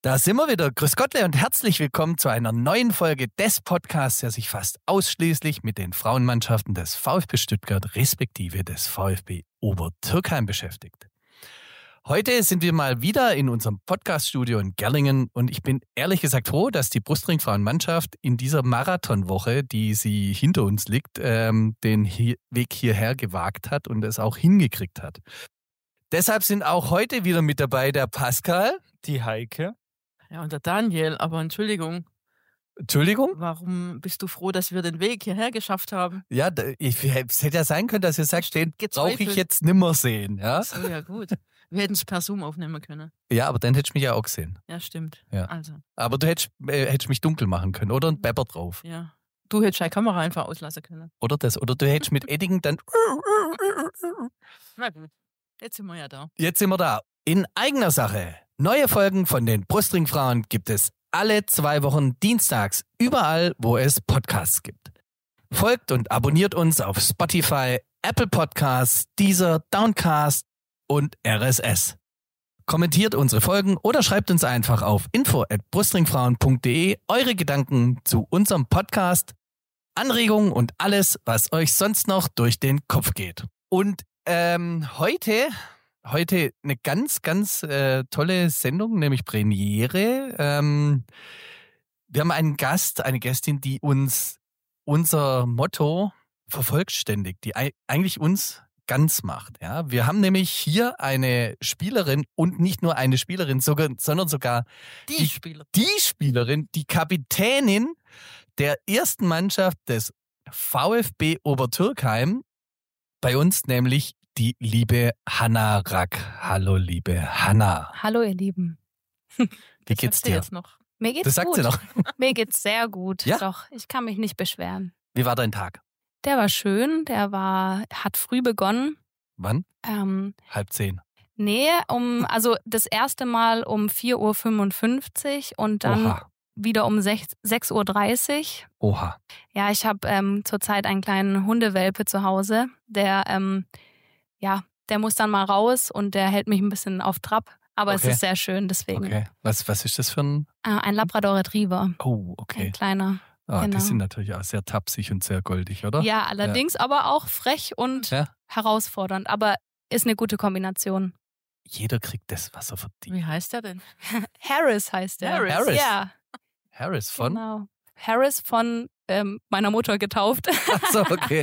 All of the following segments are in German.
Da sind wir wieder. Grüß Gottle und herzlich willkommen zu einer neuen Folge des Podcasts, der sich fast ausschließlich mit den Frauenmannschaften des VfB Stuttgart respektive des VfB Obertürkheim beschäftigt. Heute sind wir mal wieder in unserem Podcaststudio in Gerlingen und ich bin ehrlich gesagt froh, dass die Brustring-Frauenmannschaft in dieser Marathonwoche, die sie hinter uns liegt, den Weg hierher gewagt hat und es auch hingekriegt hat. Deshalb sind auch heute wieder mit dabei der Pascal, die Heike. Ja, und der Daniel, aber Entschuldigung. Entschuldigung? Warum bist du froh, dass wir den Weg hierher geschafft haben? Ja, es hätte ja sein können, dass ihr sagt, den brauche ich jetzt nimmer sehen. Ja? So, ja gut. Wir hätten es per Zoom aufnehmen können. Ja, aber dann hättest du mich ja auch gesehen. Ja, stimmt. Ja. Also. Aber du hättest mich dunkel machen können oder ein Pepper drauf. Ja. Du hättest deine Kamera einfach auslassen können. Oder das. Oder du hättest mit Edding dann... Na gut, jetzt sind wir ja da. Jetzt sind wir da. In eigener Sache. Neue Folgen von den Brustringfrauen gibt es alle 2 Wochen dienstags, überall, wo es Podcasts gibt. Folgt und abonniert uns auf Spotify, Apple Podcasts, Deezer, Downcast und RSS. Kommentiert unsere Folgen oder schreibt uns einfach auf info@brustringfrauen.de eure Gedanken zu unserem Podcast, Anregungen und alles, was euch sonst noch durch den Kopf geht. Und heute eine ganz, ganz tolle Sendung, nämlich Premiere. Wir haben einen Gast, eine Gästin, die uns unser Motto vervollständigt, die eigentlich uns ganz macht. Ja? Wir haben nämlich hier eine Spielerin und nicht nur eine Spielerin, sondern sogar die Spielerin, die Kapitänin der ersten Mannschaft des VfB Obertürkheim, bei uns nämlich die liebe Hanna Rack. Hallo, liebe Hanna. Hallo, ihr Lieben. Wie geht's dir? Jetzt noch. Mir geht's Das sagt gut. sie noch. Mir geht's sehr gut. Ja? Doch, ich kann mich nicht beschweren. Wie war dein Tag? Der war schön, hat früh begonnen. Wann? 9:30. Nee, also das erste Mal um 4:55 Uhr und dann wieder um 6:30 Uhr. Oha. Ja, ich habe zurzeit einen kleinen Hundewelpe zu Hause, der muss dann mal raus und der hält mich ein bisschen auf Trab. Aber es ist sehr schön, deswegen. Okay. Was ist das für ein? Ein Labrador Retriever. Oh, okay. Ein kleiner. Ah, genau. Die sind natürlich auch sehr tapsig und sehr goldig, oder? Ja, allerdings aber auch frech und herausfordernd. Aber ist eine gute Kombination. Jeder kriegt das, was er verdient. Wie heißt der denn? Harris heißt der. Harris? Ja. Harris von? Genau. Harris von meiner Mutter getauft. Achso, okay.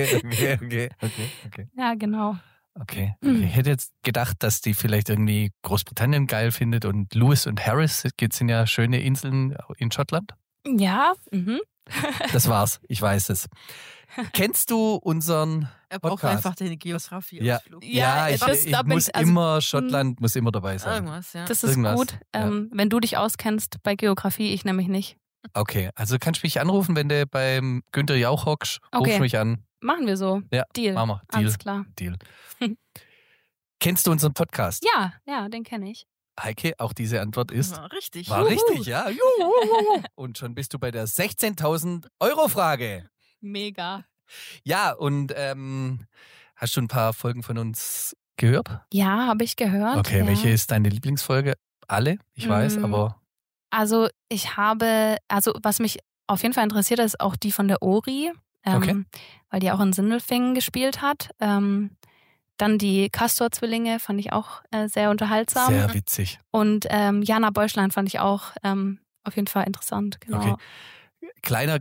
Ja, genau. Okay. Ich hätte jetzt gedacht, dass die vielleicht irgendwie Großbritannien geil findet und Lewis und Harris sind ja schöne Inseln in Schottland. Ja. Das war's, ich weiß es. Kennst du unseren Er braucht Podcast? einfach den Geografie. Ja, ich muss immer, Schottland muss immer dabei sein. Irgendwas, ja. Das ist Irgendwas, gut, wenn du dich auskennst bei Geografie, ich nämlich nicht. Okay, also kannst du mich anrufen, wenn du beim Günther Jauch hockst. Okay. Ruf mich an. Machen wir so. Ja, Deal. machen wir. Deal. Alles klar. Deal. Kennst du unseren Podcast? Ja, den kenne ich. Heike, auch diese Antwort ist... War richtig. War richtig, ja. Juhu. Und schon bist du bei der 16.000 Euro Frage. Mega. Ja, und hast du ein paar Folgen von uns gehört? Ja, habe ich gehört. Okay, ja. welche ist deine Lieblingsfolge? Alle, ich weiß, aber... Also was mich auf jeden Fall interessiert, ist auch die von der Ori, weil die auch in Sindelfingen gespielt hat. Dann die Castor-Zwillinge fand ich auch sehr unterhaltsam. Sehr witzig. Und Jana Bäuschlein fand ich auch auf jeden Fall interessant. Genau. Okay. Kleiner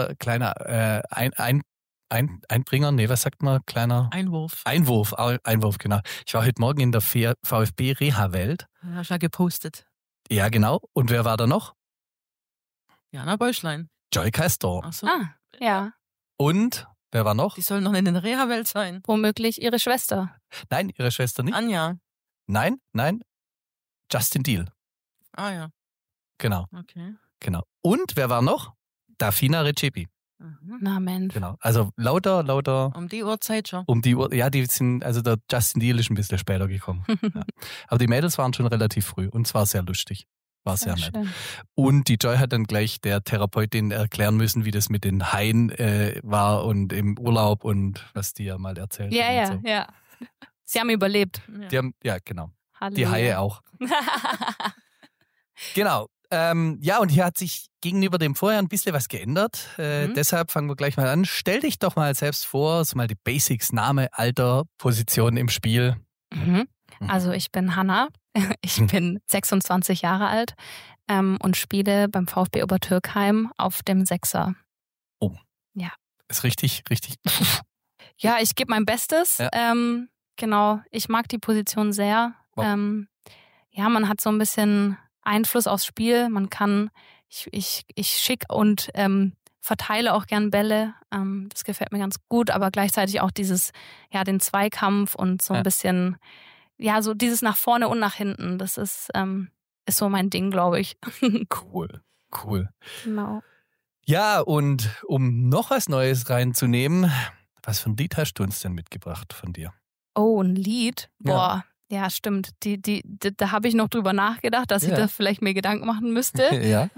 Einbringer, nee, was sagt man? Kleiner Einwurf, genau. Ich war heute Morgen in der VfB Reha-Welt. Ja, hast ja gepostet. Ja, genau. Und wer war da noch? Jana Bäuschlein. Joy Castor. Ach so. Ja. Und wer war noch? Die sollen noch in der Reha-Welt sein. Womöglich ihre Schwester. Nein, ihre Schwester nicht. Anja. Nein. Justin Deal. Ah ja. Genau. Okay. Genau. Und wer war noch? Dafina Recepi. Na Mensch. Genau. Also lauter. Um die Uhrzeit schon. Um die Uhr. Ja, der Justin Deal ist ein bisschen später gekommen. Ja. Aber die Mädels waren schon relativ früh und es war sehr lustig. War sehr nett. Schön. Und die Joy hat dann gleich der Therapeutin erklären müssen, wie das mit den Haien war und im Urlaub und was die ja mal erzählt haben. Ja. Sie haben überlebt. Die haben, ja, genau. Halleluja. Die Haie auch. Genau. Ja, und hier hat sich gegenüber dem vorher ein bisschen was geändert. Deshalb fangen wir gleich mal an. Stell dich doch mal selbst vor, so mal die Basics, Name, Alter, Position im Spiel. Also ich bin Hanna, ich bin 26 Jahre alt und spiele beim VfB Obertürkheim auf dem Sechser. Oh. Ja. Ist richtig. Ja, ich gebe mein Bestes. Ja. Genau, ich mag die Position sehr. Wow. Ja, man hat so ein bisschen Einfluss aufs Spiel. Man kann, ich schick und verteile auch gern Bälle. Das gefällt mir ganz gut, aber gleichzeitig auch den Zweikampf und so ein bisschen, so dieses nach vorne und nach hinten. Das ist so mein Ding, glaube ich. Cool. Genau. Ja, und um noch was Neues reinzunehmen, was für ein Lied hast du uns denn mitgebracht von dir? Oh, ein Lied? Boah. Ja, stimmt. Da habe ich noch drüber nachgedacht, dass ich da vielleicht mir Gedanken machen müsste. Ja.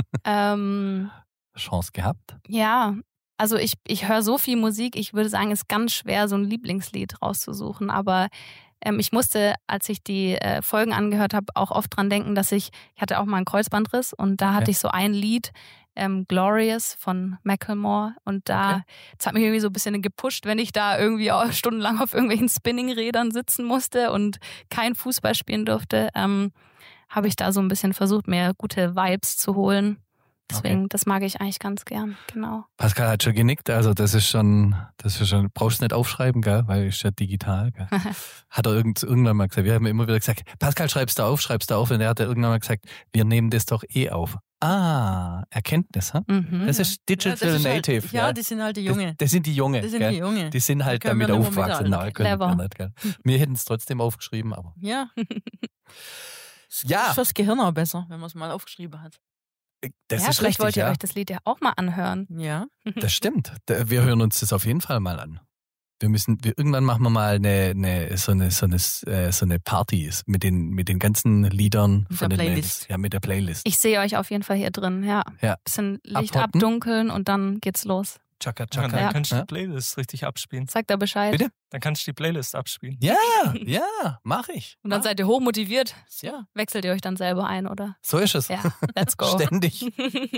Chance gehabt. Ja, also ich höre so viel Musik, ich würde sagen, es ist ganz schwer, so ein Lieblingslied rauszusuchen. Aber ich musste, als ich die Folgen angehört habe, auch oft dran denken, dass ich hatte auch mal einen Kreuzbandriss und da hatte ich so ein Lied, Glorious von Macklemore, und das hat mich irgendwie so ein bisschen gepusht, wenn ich da irgendwie auch stundenlang auf irgendwelchen Spinningrädern sitzen musste und kein Fußball spielen durfte, habe ich da so ein bisschen versucht, mir gute Vibes zu holen. Deswegen, das mag ich eigentlich ganz gern, genau. Pascal hat schon genickt, also das ist schon, brauchst du nicht aufschreiben, gell, weil ist ja digital, gell. Hat er irgendwann mal gesagt, wir haben immer wieder gesagt, Pascal, schreibst du auf, und er hat irgendwann mal gesagt, wir nehmen das doch auf. Erkenntnis, ha? Das ist Digital Native. Halt, ja, die sind halt die Junge. Das sind die Junge. Die sind halt damit aufgewachsen. Nein, können wir nicht, gell. Wir hätten es trotzdem aufgeschrieben, aber. Ja. Ist fürs Gehirn auch besser, wenn man es mal aufgeschrieben hat. Das ist vielleicht richtig, wollt ihr euch das Lied ja auch mal anhören. Ja. Das stimmt. Wir hören uns das auf jeden Fall mal an. Irgendwann machen wir mal so eine Party mit den ganzen Liedern von den Playlist. Ja, mit der Playlist. Ich sehe euch auf jeden Fall hier drin, ja. Bisschen Licht abdunkeln und dann geht's los. Chaka. Dann kannst du die Playlist richtig abspielen. Sag da Bescheid. Bitte? Dann kannst du die Playlist abspielen. Ja, mach ich. Und dann seid ihr hochmotiviert. Ja. Wechselt ihr euch dann selber ein, oder? So ist es. Ja, let's go. Ständig.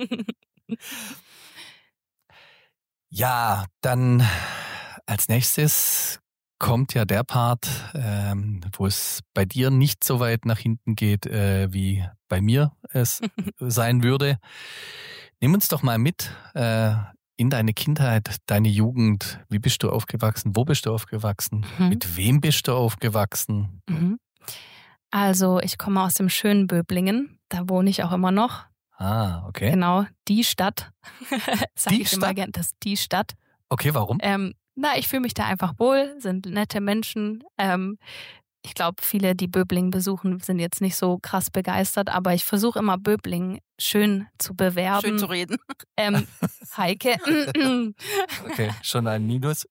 Ja, dann als nächstes kommt ja der Part, wo es bei dir nicht so weit nach hinten geht, wie bei mir es sein würde. Nimm uns doch mal mit in deine Kindheit, deine Jugend. Wie bist du aufgewachsen? Wo bist du aufgewachsen? Mit wem bist du aufgewachsen? Also ich komme aus dem schönen Böblingen. Da wohne ich auch immer noch. Okay. Genau, die Stadt. Sag Die ich immer gerne, das ist die Stadt. Okay, warum? Ich fühle mich da einfach wohl, sind nette Menschen. Ich glaube, viele, die Böblingen besuchen, sind jetzt nicht so krass begeistert, aber ich versuche immer, Böblingen schön zu bewerben. Schön zu reden. Heike. Okay, schon ein Minus.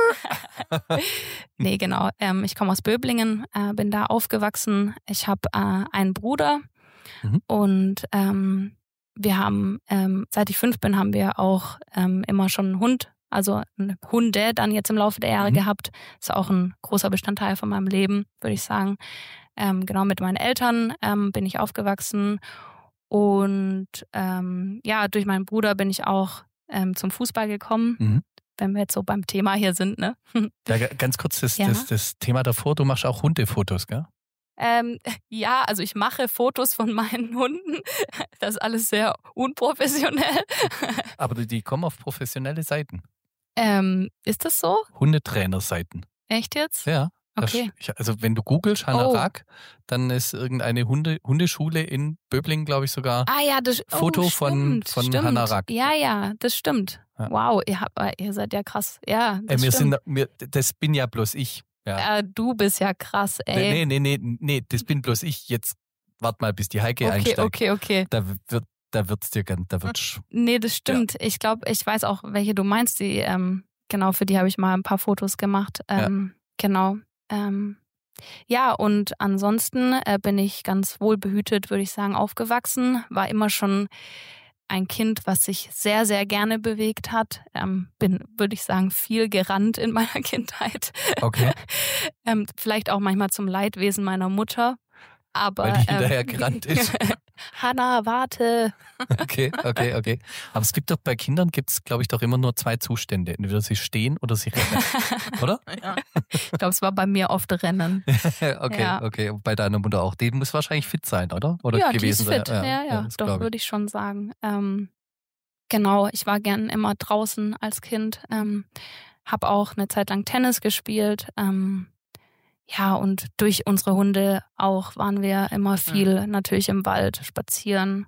Nee, genau. Ich komme aus Böblingen, bin da aufgewachsen. Ich habe einen Bruder und wir haben, seit ich 5 bin, haben wir auch immer schon einen Hund. Also Hunde dann jetzt im Laufe der Jahre gehabt. Das ist auch ein großer Bestandteil von meinem Leben, würde ich sagen. Genau, mit meinen Eltern bin ich aufgewachsen. Und durch meinen Bruder bin ich auch zum Fußball gekommen. Wenn wir jetzt so beim Thema hier sind, ne? Ja, ganz kurz das Thema davor, du machst auch Hundefotos, gell? Ja, also ich mache Fotos von meinen Hunden. Das ist alles sehr unprofessionell. Aber die kommen auf professionelle Seiten. Ist das so? Hundetrainerseiten. Echt jetzt? Ja. Okay. Also wenn du googelst, Hanna Rack, dann ist irgendeine Hundeschule in Böblingen, glaube ich sogar, das Foto von Hanna Rack. Ja, das stimmt. Ja. Wow, ihr seid ja krass. Ja, das stimmt. Das bin ja bloß ich. Ja. Du bist ja krass, ey. Nee, das bin bloß ich. Jetzt wart mal, bis die Heike einsteigt. Okay. Da wird's dir ganz, Nee, das stimmt. Ja. Ich glaube, ich weiß auch, welche du meinst. Die, genau, für die habe ich mal ein paar Fotos gemacht. Genau. Ja, und ansonsten bin ich ganz wohlbehütet, würde ich sagen, aufgewachsen. War immer schon ein Kind, was sich sehr, sehr gerne bewegt hat. Bin, würde ich sagen, viel gerannt in meiner Kindheit. Okay. Vielleicht auch manchmal zum Leidwesen meiner Mutter. Aber, weil die hinterher gerannt ist. Hannah, warte. Okay. Aber es gibt doch bei Kindern, glaube ich, doch immer nur 2 Zustände. Entweder sie stehen oder sie rennen. Oder? Ja. Ich glaube, es war bei mir oft Rennen. Okay. Und bei deiner Mutter auch. Die muss wahrscheinlich fit sein, oder? Oder die ist fit. sein. Ja, doch, würde ich schon sagen. Genau, ich war gern immer draußen als Kind. Habe auch eine Zeit lang Tennis gespielt. Und durch unsere Hunde auch waren wir immer viel natürlich im Wald spazieren.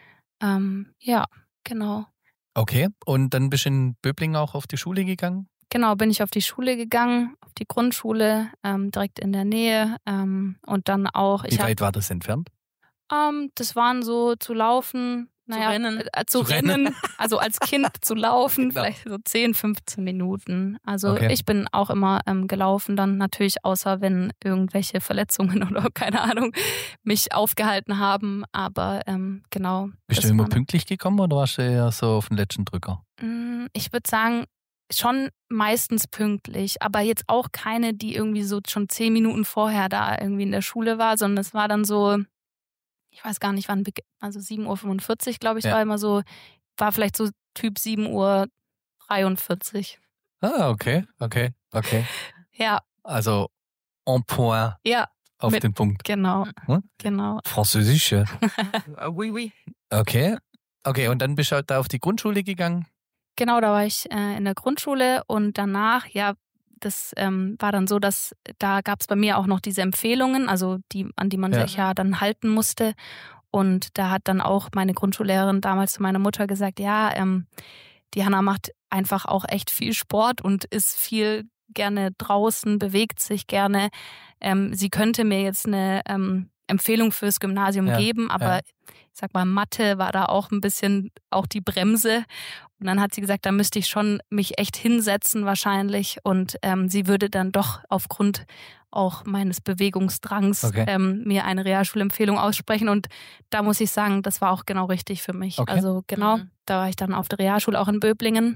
Genau. Okay, und dann bist du in Böblingen auch auf die Schule gegangen? Genau, bin ich auf die Schule gegangen, auf die Grundschule, direkt in der Nähe. Und dann auch. Wie weit war das entfernt? Das waren so zu laufen. Zu rennen, also als Kind zu laufen, genau. Vielleicht so 10, 15 Minuten. Also Ich bin auch immer gelaufen, dann natürlich, außer wenn irgendwelche Verletzungen oder keine Ahnung mich aufgehalten haben. Aber genau. Bist du immer pünktlich gekommen oder warst du eher so auf den letzten Drücker? Ich würde sagen, schon meistens pünktlich, aber jetzt auch keine, die irgendwie so schon 10 Minuten vorher da irgendwie in der Schule war, sondern es war dann so, ich weiß gar nicht wann, also 7:45 Uhr, glaube ich, war vielleicht so Typ 7:43 Uhr. Ah, okay. Ja. Also en point. Ja. Auf den Punkt. Genau. Genau. Französisch. Oui. Okay, und dann bist du halt da auf die Grundschule gegangen? Genau, da war ich in der Grundschule und danach, das war dann so, dass da gab es bei mir auch noch diese Empfehlungen, also an die man sich ja dann halten musste. Und da hat dann auch meine Grundschullehrerin damals zu meiner Mutter gesagt, die Hannah macht einfach auch echt viel Sport und ist viel gerne draußen, bewegt sich gerne. Sie könnte mir jetzt eine Empfehlung fürs Gymnasium geben, aber ich sag mal, Mathe war da auch ein bisschen auch die Bremse. Und dann hat sie gesagt, da müsste ich schon mich echt hinsetzen wahrscheinlich. Und sie würde dann doch aufgrund auch meines Bewegungsdrangs mir eine Realschulempfehlung aussprechen. Und da muss ich sagen, das war auch genau richtig für mich. Okay. Also genau, da war ich dann auf der Realschule auch in Böblingen.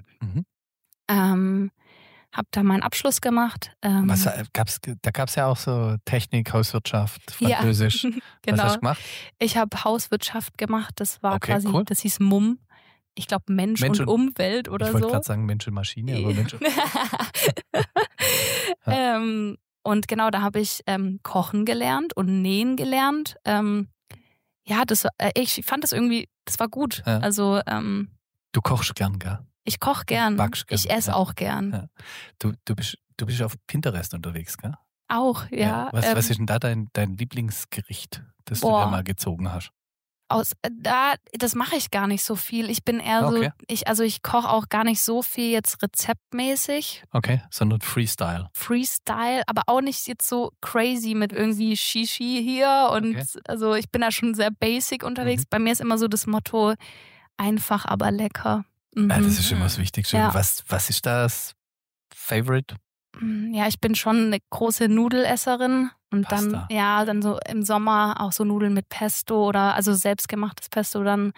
Habe da meinen Abschluss gemacht. Da gab es ja auch so Technik, Hauswirtschaft, Französisch. Genau. Was hast du gemacht? Ich habe Hauswirtschaft gemacht. Das war quasi, cool. Das hieß MUM. Ich glaube Mensch und Umwelt oder so. Ich wollte gerade sagen Mensch und Maschine, aber Mensch. Und genau, da habe ich Kochen gelernt und Nähen gelernt. Ich fand das irgendwie, das war gut. Ja. Also du kochst gern, gell? Ich koche gern. Backst gern. Ich esse auch gern. Ja. Du bist auf Pinterest unterwegs, gell? Auch, ja. Was ist denn da dein Lieblingsgericht, das du dir mal gezogen hast? Das mache ich gar nicht so viel. Ich bin eher ich koche auch gar nicht so viel jetzt rezeptmäßig. Okay, sondern Freestyle. Freestyle, aber auch nicht jetzt so crazy mit irgendwie Shishi hier und also ich bin da schon sehr basic unterwegs. Bei mir ist immer so das Motto, einfach aber lecker. Ja, das ist immer das Wichtigste. Ja. Was ist das Favorite? Ja, ich bin schon eine große Nudelesserin und Pasta. dann so im Sommer auch so Nudeln mit Pesto oder also selbstgemachtes Pesto dann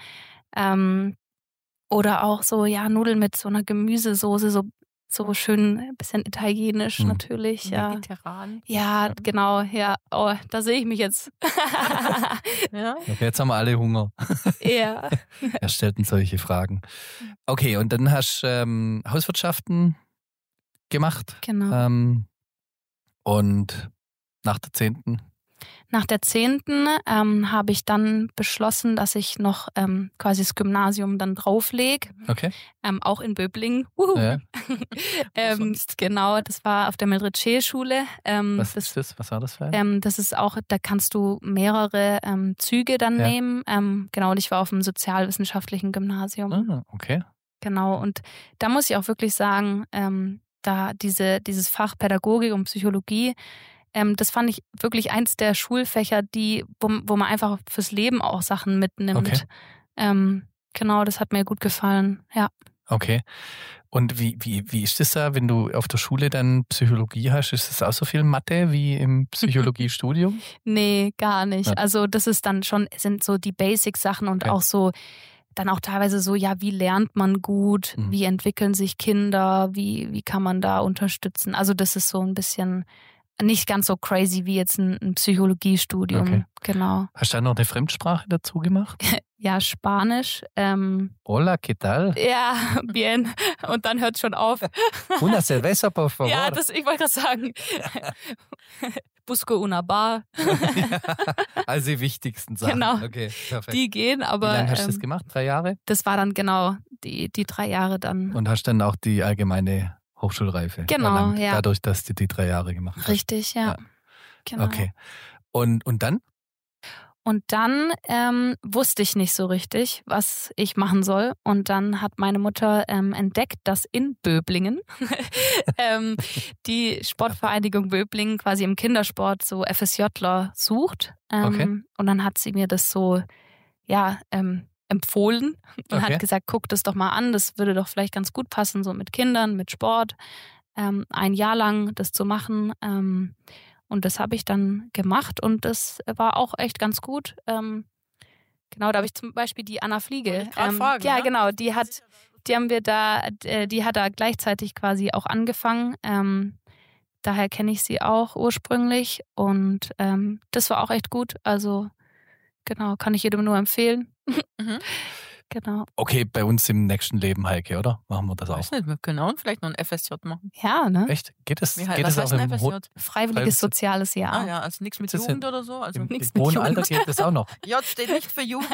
oder auch so Nudeln mit so einer Gemüsesoße, so schön ein bisschen italienisch natürlich. Mediterran. Ja, genau, ja. Oh, da sehe ich mich jetzt. Ja. Okay, jetzt haben wir alle Hunger. Ja. Er stellt uns solche Fragen. Okay, und dann hast du Hauswirtschaften gemacht. Genau. Und nach der 10.? Nach der 10. habe ich dann beschlossen, dass ich noch quasi das Gymnasium dann drauflege. Okay. Auch in Böblingen. Ja. Genau, das war auf der Mildred-Scheel-Schule. Was ist das? Was war das für ein? Das ist auch, da kannst du mehrere Züge dann nehmen. Genau, und ich war auf dem sozialwissenschaftlichen Gymnasium. Ah, okay. Genau, und da muss ich auch wirklich sagen, da dieses Fach Pädagogik und Psychologie, das fand ich wirklich eins der Schulfächer, wo man einfach fürs Leben auch Sachen mitnimmt. Okay. Genau, das hat mir gut gefallen, ja. Okay. Und wie ist das da, wenn du auf der Schule dann Psychologie hast? Ist das auch so viel Mathe wie im Psychologiestudium? Nee, gar nicht. Ja. Also das ist dann sind so die Basic-Sachen und auch so, dann auch teilweise so, wie lernt man gut, wie entwickeln sich Kinder, wie kann man da unterstützen? Also das ist so ein bisschen nicht ganz so crazy wie jetzt ein Psychologiestudium. Okay. Genau. Hast du da noch eine Fremdsprache dazu gemacht? Ja, Spanisch. Hola, ¿qué tal? Ja, bien. Und dann hört es schon auf. Una cerveza, por favor. Ja, ich wollte gerade sagen. Busco una bar. Also die wichtigsten Sachen. Genau. Okay, perfekt. Die gehen, aber. Wie lange hast du das gemacht? 3 Jahre? Das war dann genau die 3 Jahre dann. Und hast dann auch die allgemeine Hochschulreife erlangt, dadurch, dass du die 3 Jahre gemacht hast. Richtig, ja. Genau. Okay. Und dann? Und dann wusste ich nicht so richtig, was ich machen soll. Und dann hat meine Mutter entdeckt, dass in Böblingen die Sportvereinigung Böblingen quasi im Kindersport so FSJler sucht. Und dann hat sie mir das so empfohlen und hat gesagt, guck das doch mal an, das würde doch vielleicht ganz gut passen, so mit Kindern, mit Sport, 1 Jahr lang das zu machen. Und das habe ich dann gemacht und das war auch echt ganz gut. Genau, da habe ich zum Beispiel die Anna Fliege. Fragen, ja, genau, die hat da gleichzeitig quasi auch angefangen. Daher kenne ich sie auch ursprünglich und das war auch echt gut. Also genau, kann ich jedem nur empfehlen. Genau. Okay, bei uns im nächsten Leben, Heike, oder? Machen wir das auch. Weiß nicht, wir können auch vielleicht noch ein FSJ machen. Ja, ne? Echt? Geht das Was heißt auch ein im FSJ? Freiwilliges soziales Jahr. Ah ja, also nichts mit Jugend oder so. Also Im nichts mit hohen Jugend. Alter geht das auch noch. J steht nicht für Jugend.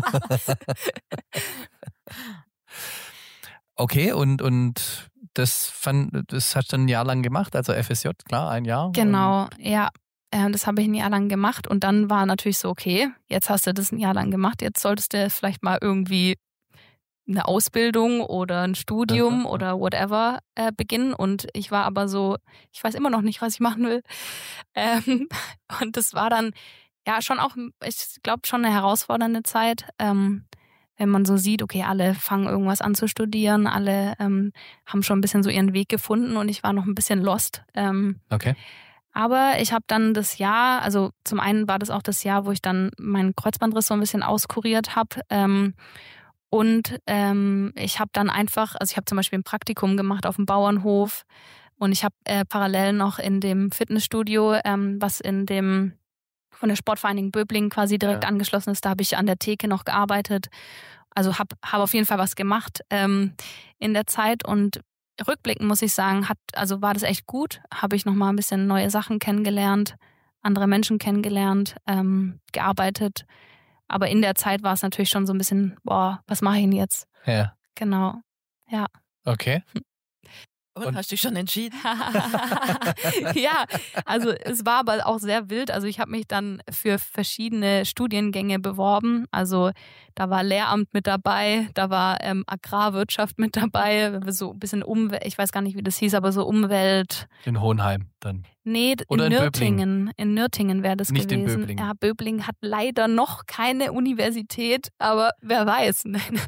Okay, und das hast du dann 1 Jahr lang gemacht, also FSJ, klar, 1 Jahr. Genau, ja. Das habe ich 1 Jahr lang gemacht und dann war natürlich so, okay, jetzt hast du das 1 Jahr lang gemacht, jetzt solltest du vielleicht mal irgendwie eine Ausbildung oder ein Studium oder whatever beginnen und ich war aber so, ich weiß immer noch nicht, was ich machen will. Und das war dann ja schon auch, ich glaube, schon eine herausfordernde Zeit, wenn man so sieht, okay, alle fangen irgendwas an zu studieren, alle haben schon ein bisschen so ihren Weg gefunden und ich war noch ein bisschen lost. Okay. Aber ich habe dann das Jahr, also zum einen war das auch das Jahr, wo ich dann meinen Kreuzbandriss so ein bisschen auskuriert habe. Und ich habe dann einfach, also ich habe zum Beispiel ein Praktikum gemacht auf dem Bauernhof und ich habe parallel noch in dem Fitnessstudio, was von der Sportvereinigung Böblingen quasi direkt angeschlossen ist, da habe ich an der Theke noch gearbeitet. Also habe auf jeden Fall was gemacht in der Zeit und rückblickend muss ich sagen, war das echt gut. Habe ich nochmal ein bisschen neue Sachen kennengelernt, andere Menschen kennengelernt, gearbeitet. Aber in der Zeit war es natürlich schon so ein bisschen, was mache ich denn jetzt? Ja. Genau, ja. Okay. Und hast du dich schon entschieden? Ja, also es war aber auch sehr wild. Also ich habe mich dann für verschiedene Studiengänge beworben. Also da war Lehramt mit dabei, da war Agrarwirtschaft mit dabei, so ein bisschen Umwelt, ich weiß gar nicht, wie das hieß, aber so Umwelt. In Hohenheim dann? Nee, oder in Nürtingen. In Nürtingen wäre das nicht gewesen. Nicht in Böblingen. Ja, Böblingen hat leider noch keine Universität, aber wer weiß.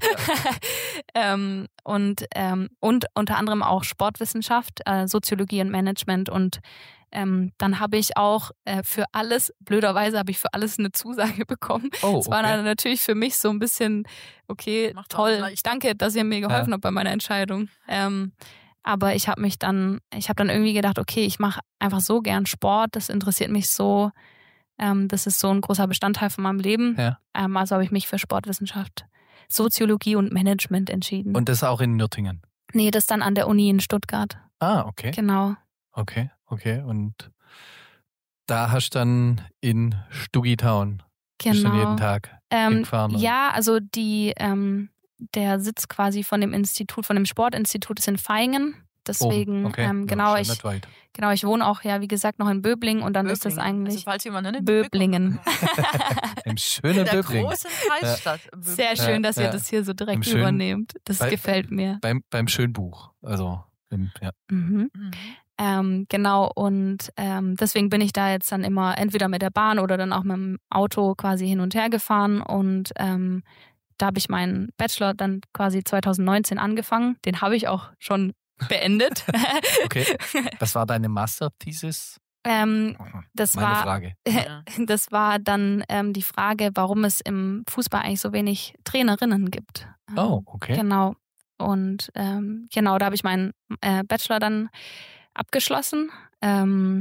Und unter anderem auch Sportwissenschaft, Soziologie und Management und dann habe ich auch blöderweise habe ich für alles eine Zusage bekommen. Oh, das war dann natürlich für mich so ein bisschen, okay, toll, danke, dass ihr mir geholfen habt bei meiner Entscheidung. Aber ich habe dann irgendwie gedacht, okay, ich mache einfach so gern Sport, das interessiert mich so, das ist so ein großer Bestandteil von meinem Leben. Ja. Also habe ich mich für Sportwissenschaft, Soziologie und Management entschieden. Und das auch in Nürtingen? Nee, das dann an der Uni in Stuttgart. Ah, okay. Genau. Okay. Und da hast du dann in Stugitown bist du jeden Tag hingefahren? Ja, also der Sitz quasi von dem Sportinstitut ist in Vaihingen. Deswegen, genau, ich wohne auch, ja, wie gesagt, noch in Böblingen und dann ist das eigentlich Böblingen. Im schönen Böblingen. Der großen Kreisstadt. Sehr schön, dass ihr das hier so direkt übernehmt. Das gefällt mir. Beim Schönbuch, also, ja. Genau, und deswegen bin ich da jetzt dann immer entweder mit der Bahn oder dann auch mit dem Auto quasi hin und her gefahren und da habe ich meinen Bachelor dann quasi 2019 angefangen. Den habe ich auch schon beendet. Okay. Was war deine Masterthesis? Das war dann die Frage, warum es im Fußball eigentlich so wenig Trainerinnen gibt. Oh, okay. Genau. Und da habe ich meinen Bachelor dann abgeschlossen.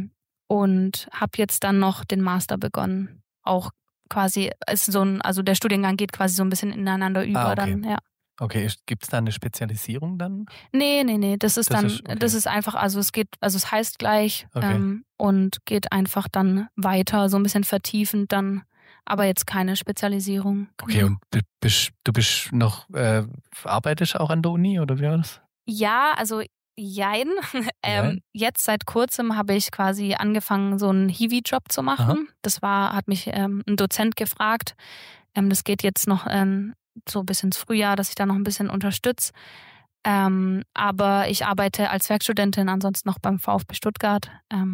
und habe jetzt dann noch den Master begonnen. Auch quasi, also der Studiengang geht quasi so ein bisschen ineinander über dann, ja. Okay, gibt es da eine Spezialisierung dann? Nee, das ist einfach, es heißt gleich und geht einfach dann weiter, so ein bisschen vertiefend dann, aber jetzt keine Spezialisierung. Okay, und du bist noch, arbeitest auch an der Uni oder wie war das? Ja, also jein. Jetzt seit kurzem habe ich quasi angefangen, so einen Hiwi-Job zu machen. Hat mich ein Dozent gefragt. Das geht jetzt noch so bis ins Frühjahr, dass ich da noch ein bisschen unterstütze. Aber ich arbeite als Werkstudentin ansonsten noch beim VfB Stuttgart.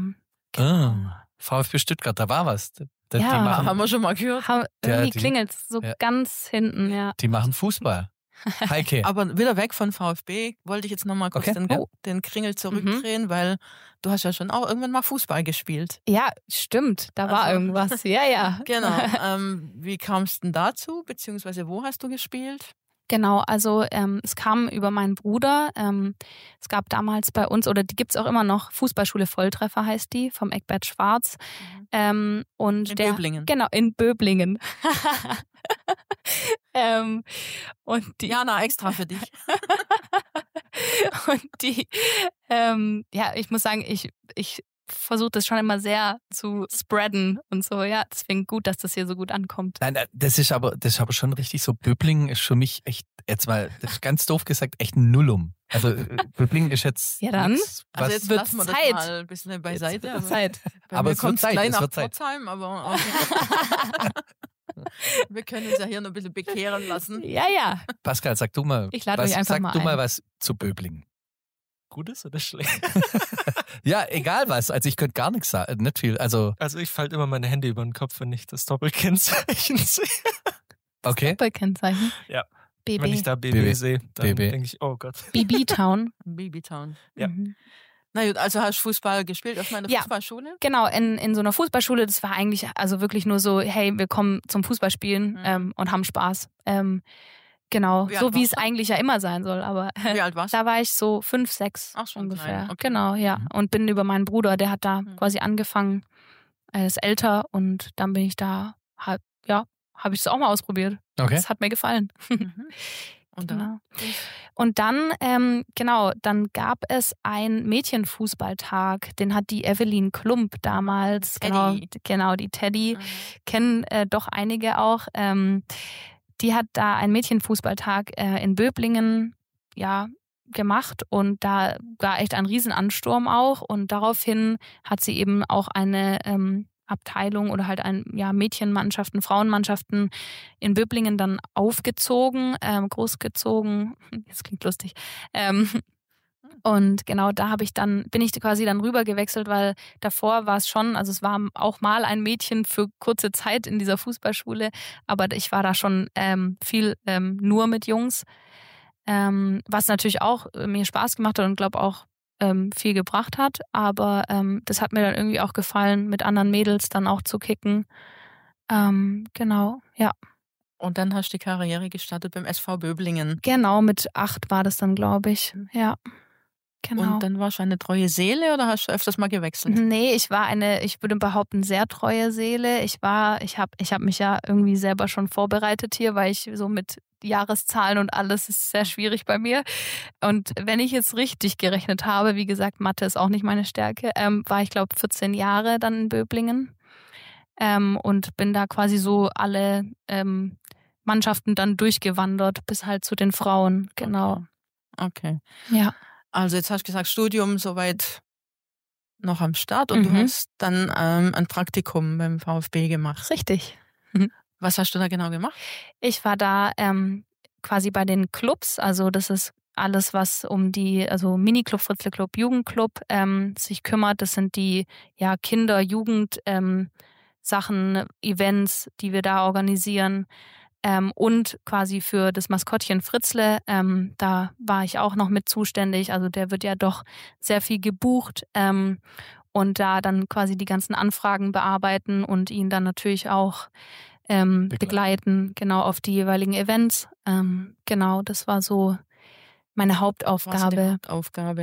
VfB Stuttgart, da war was. Haben wir schon mal gehört. Irgendwie klingelt es so ganz hinten, ja. Die machen Fußball. Heike. Aber wieder weg von VfB wollte ich jetzt nochmal kurz den Kringel zurückdrehen, weil du hast ja schon auch irgendwann mal Fußball gespielt. Ja, stimmt. Da war irgendwas. Ja. Genau. Wie kam es denn dazu? Beziehungsweise wo hast du gespielt? Genau, also es kam über meinen Bruder. Es gab damals bei uns, oder die gibt es auch immer noch, Fußballschule Volltreffer heißt die, vom Eckbert Schwarz. In Böblingen. Genau, in Böblingen. Und die Jana, extra für dich. Und die, ich muss sagen, ich versuche das schon immer sehr zu spreaden und so, ja. Deswegen gut, dass das hier so gut ankommt. Nein, das ist aber schon richtig so. Böblingen ist für mich echt, jetzt mal, das ist ganz doof gesagt, echt ein Nullum. Also Böblingen ist jetzt. Ja, dann. Also jetzt lassen wir das mal ein bisschen beiseite. Jetzt Zeit. Aber es wird Zeit. Es wird Zeit. Aber wir können uns ja hier noch ein bisschen bekehren lassen. Ja. Pascal, sag du mal. Ich lade euch einfach mal ein. Sag du mal was zu Böblingen. Gutes oder schlecht? Ja, egal was. Also ich könnte gar nichts sagen, nicht viel. Also ich falte immer meine Hände über den Kopf, wenn ich das Doppelkennzeichen sehe. Okay. Doppelkennzeichen? Ja. BB. Wenn ich da BB sehe, dann denke ich, oh Gott. BB-Town. BB-Town. Ja. Na gut, also hast du Fußball gespielt auf meiner Fußballschule? Genau, in so einer Fußballschule, das war eigentlich also wirklich nur so, hey, wir kommen zum Fußballspielen und haben Spaß. Genau, so wie es eigentlich ja immer sein soll. Aber wie alt warst du? Da war ich so 5, 6 ungefähr. Klein. Okay. Genau, ja. Und bin über meinen Bruder, der hat da quasi angefangen, er ist älter und dann bin ich da, habe ich es auch mal ausprobiert. Okay. Das hat mir gefallen. Und dann? Und dann, dann gab es einen Mädchenfußballtag, den hat die Evelyn Klump damals, genau, die Teddy, kennen doch einige auch, die hat da einen Mädchenfußballtag in Böblingen gemacht und da war echt ein Riesenansturm auch und daraufhin hat sie eben auch eine Abteilung oder halt Mädchenmannschaften, Frauenmannschaften in Böblingen dann aufgezogen, großgezogen, das klingt lustig. Und genau da bin ich quasi dann rüber gewechselt, weil davor war es schon, also es war auch mal ein Mädchen für kurze Zeit in dieser Fußballschule, aber ich war da schon viel nur mit Jungs, was natürlich auch mir Spaß gemacht hat und glaube auch viel gebracht hat, aber das hat mir dann irgendwie auch gefallen, mit anderen Mädels dann auch zu kicken. Genau, ja. Und dann hast du die Karriere gestartet beim SV Böblingen. Genau, mit 8 war das dann, glaube ich, ja. Genau. Und dann warst du eine treue Seele oder hast du öfters mal gewechselt? Nee, ich würde behaupten, sehr treue Seele. Ich hab mich ja irgendwie selber schon vorbereitet hier, weil ich so mit Jahreszahlen und alles ist sehr schwierig bei mir. Und wenn ich jetzt richtig gerechnet habe, wie gesagt, Mathe ist auch nicht meine Stärke, war ich glaube 14 Jahre dann in Böblingen und bin da quasi so alle Mannschaften dann durchgewandert bis halt zu den Frauen, genau. Okay. Ja. Also jetzt hast du gesagt, Studium soweit noch am Start und du hast dann ein Praktikum beim VfB gemacht. Richtig. Was hast du da genau gemacht? Ich war da quasi bei den Clubs, also das ist alles, was um also Miniclub, Fritzle-Club, Jugendclub sich kümmert. Das sind die Kinder-, Jugend- Sachen, Events, die wir da organisieren. Und quasi für das Maskottchen Fritzle, da war ich auch noch mit zuständig. Also der wird ja doch sehr viel gebucht und da dann quasi die ganzen Anfragen bearbeiten und ihn dann natürlich auch begleiten, genau auf die jeweiligen Events. Genau, das war so meine Hauptaufgabe.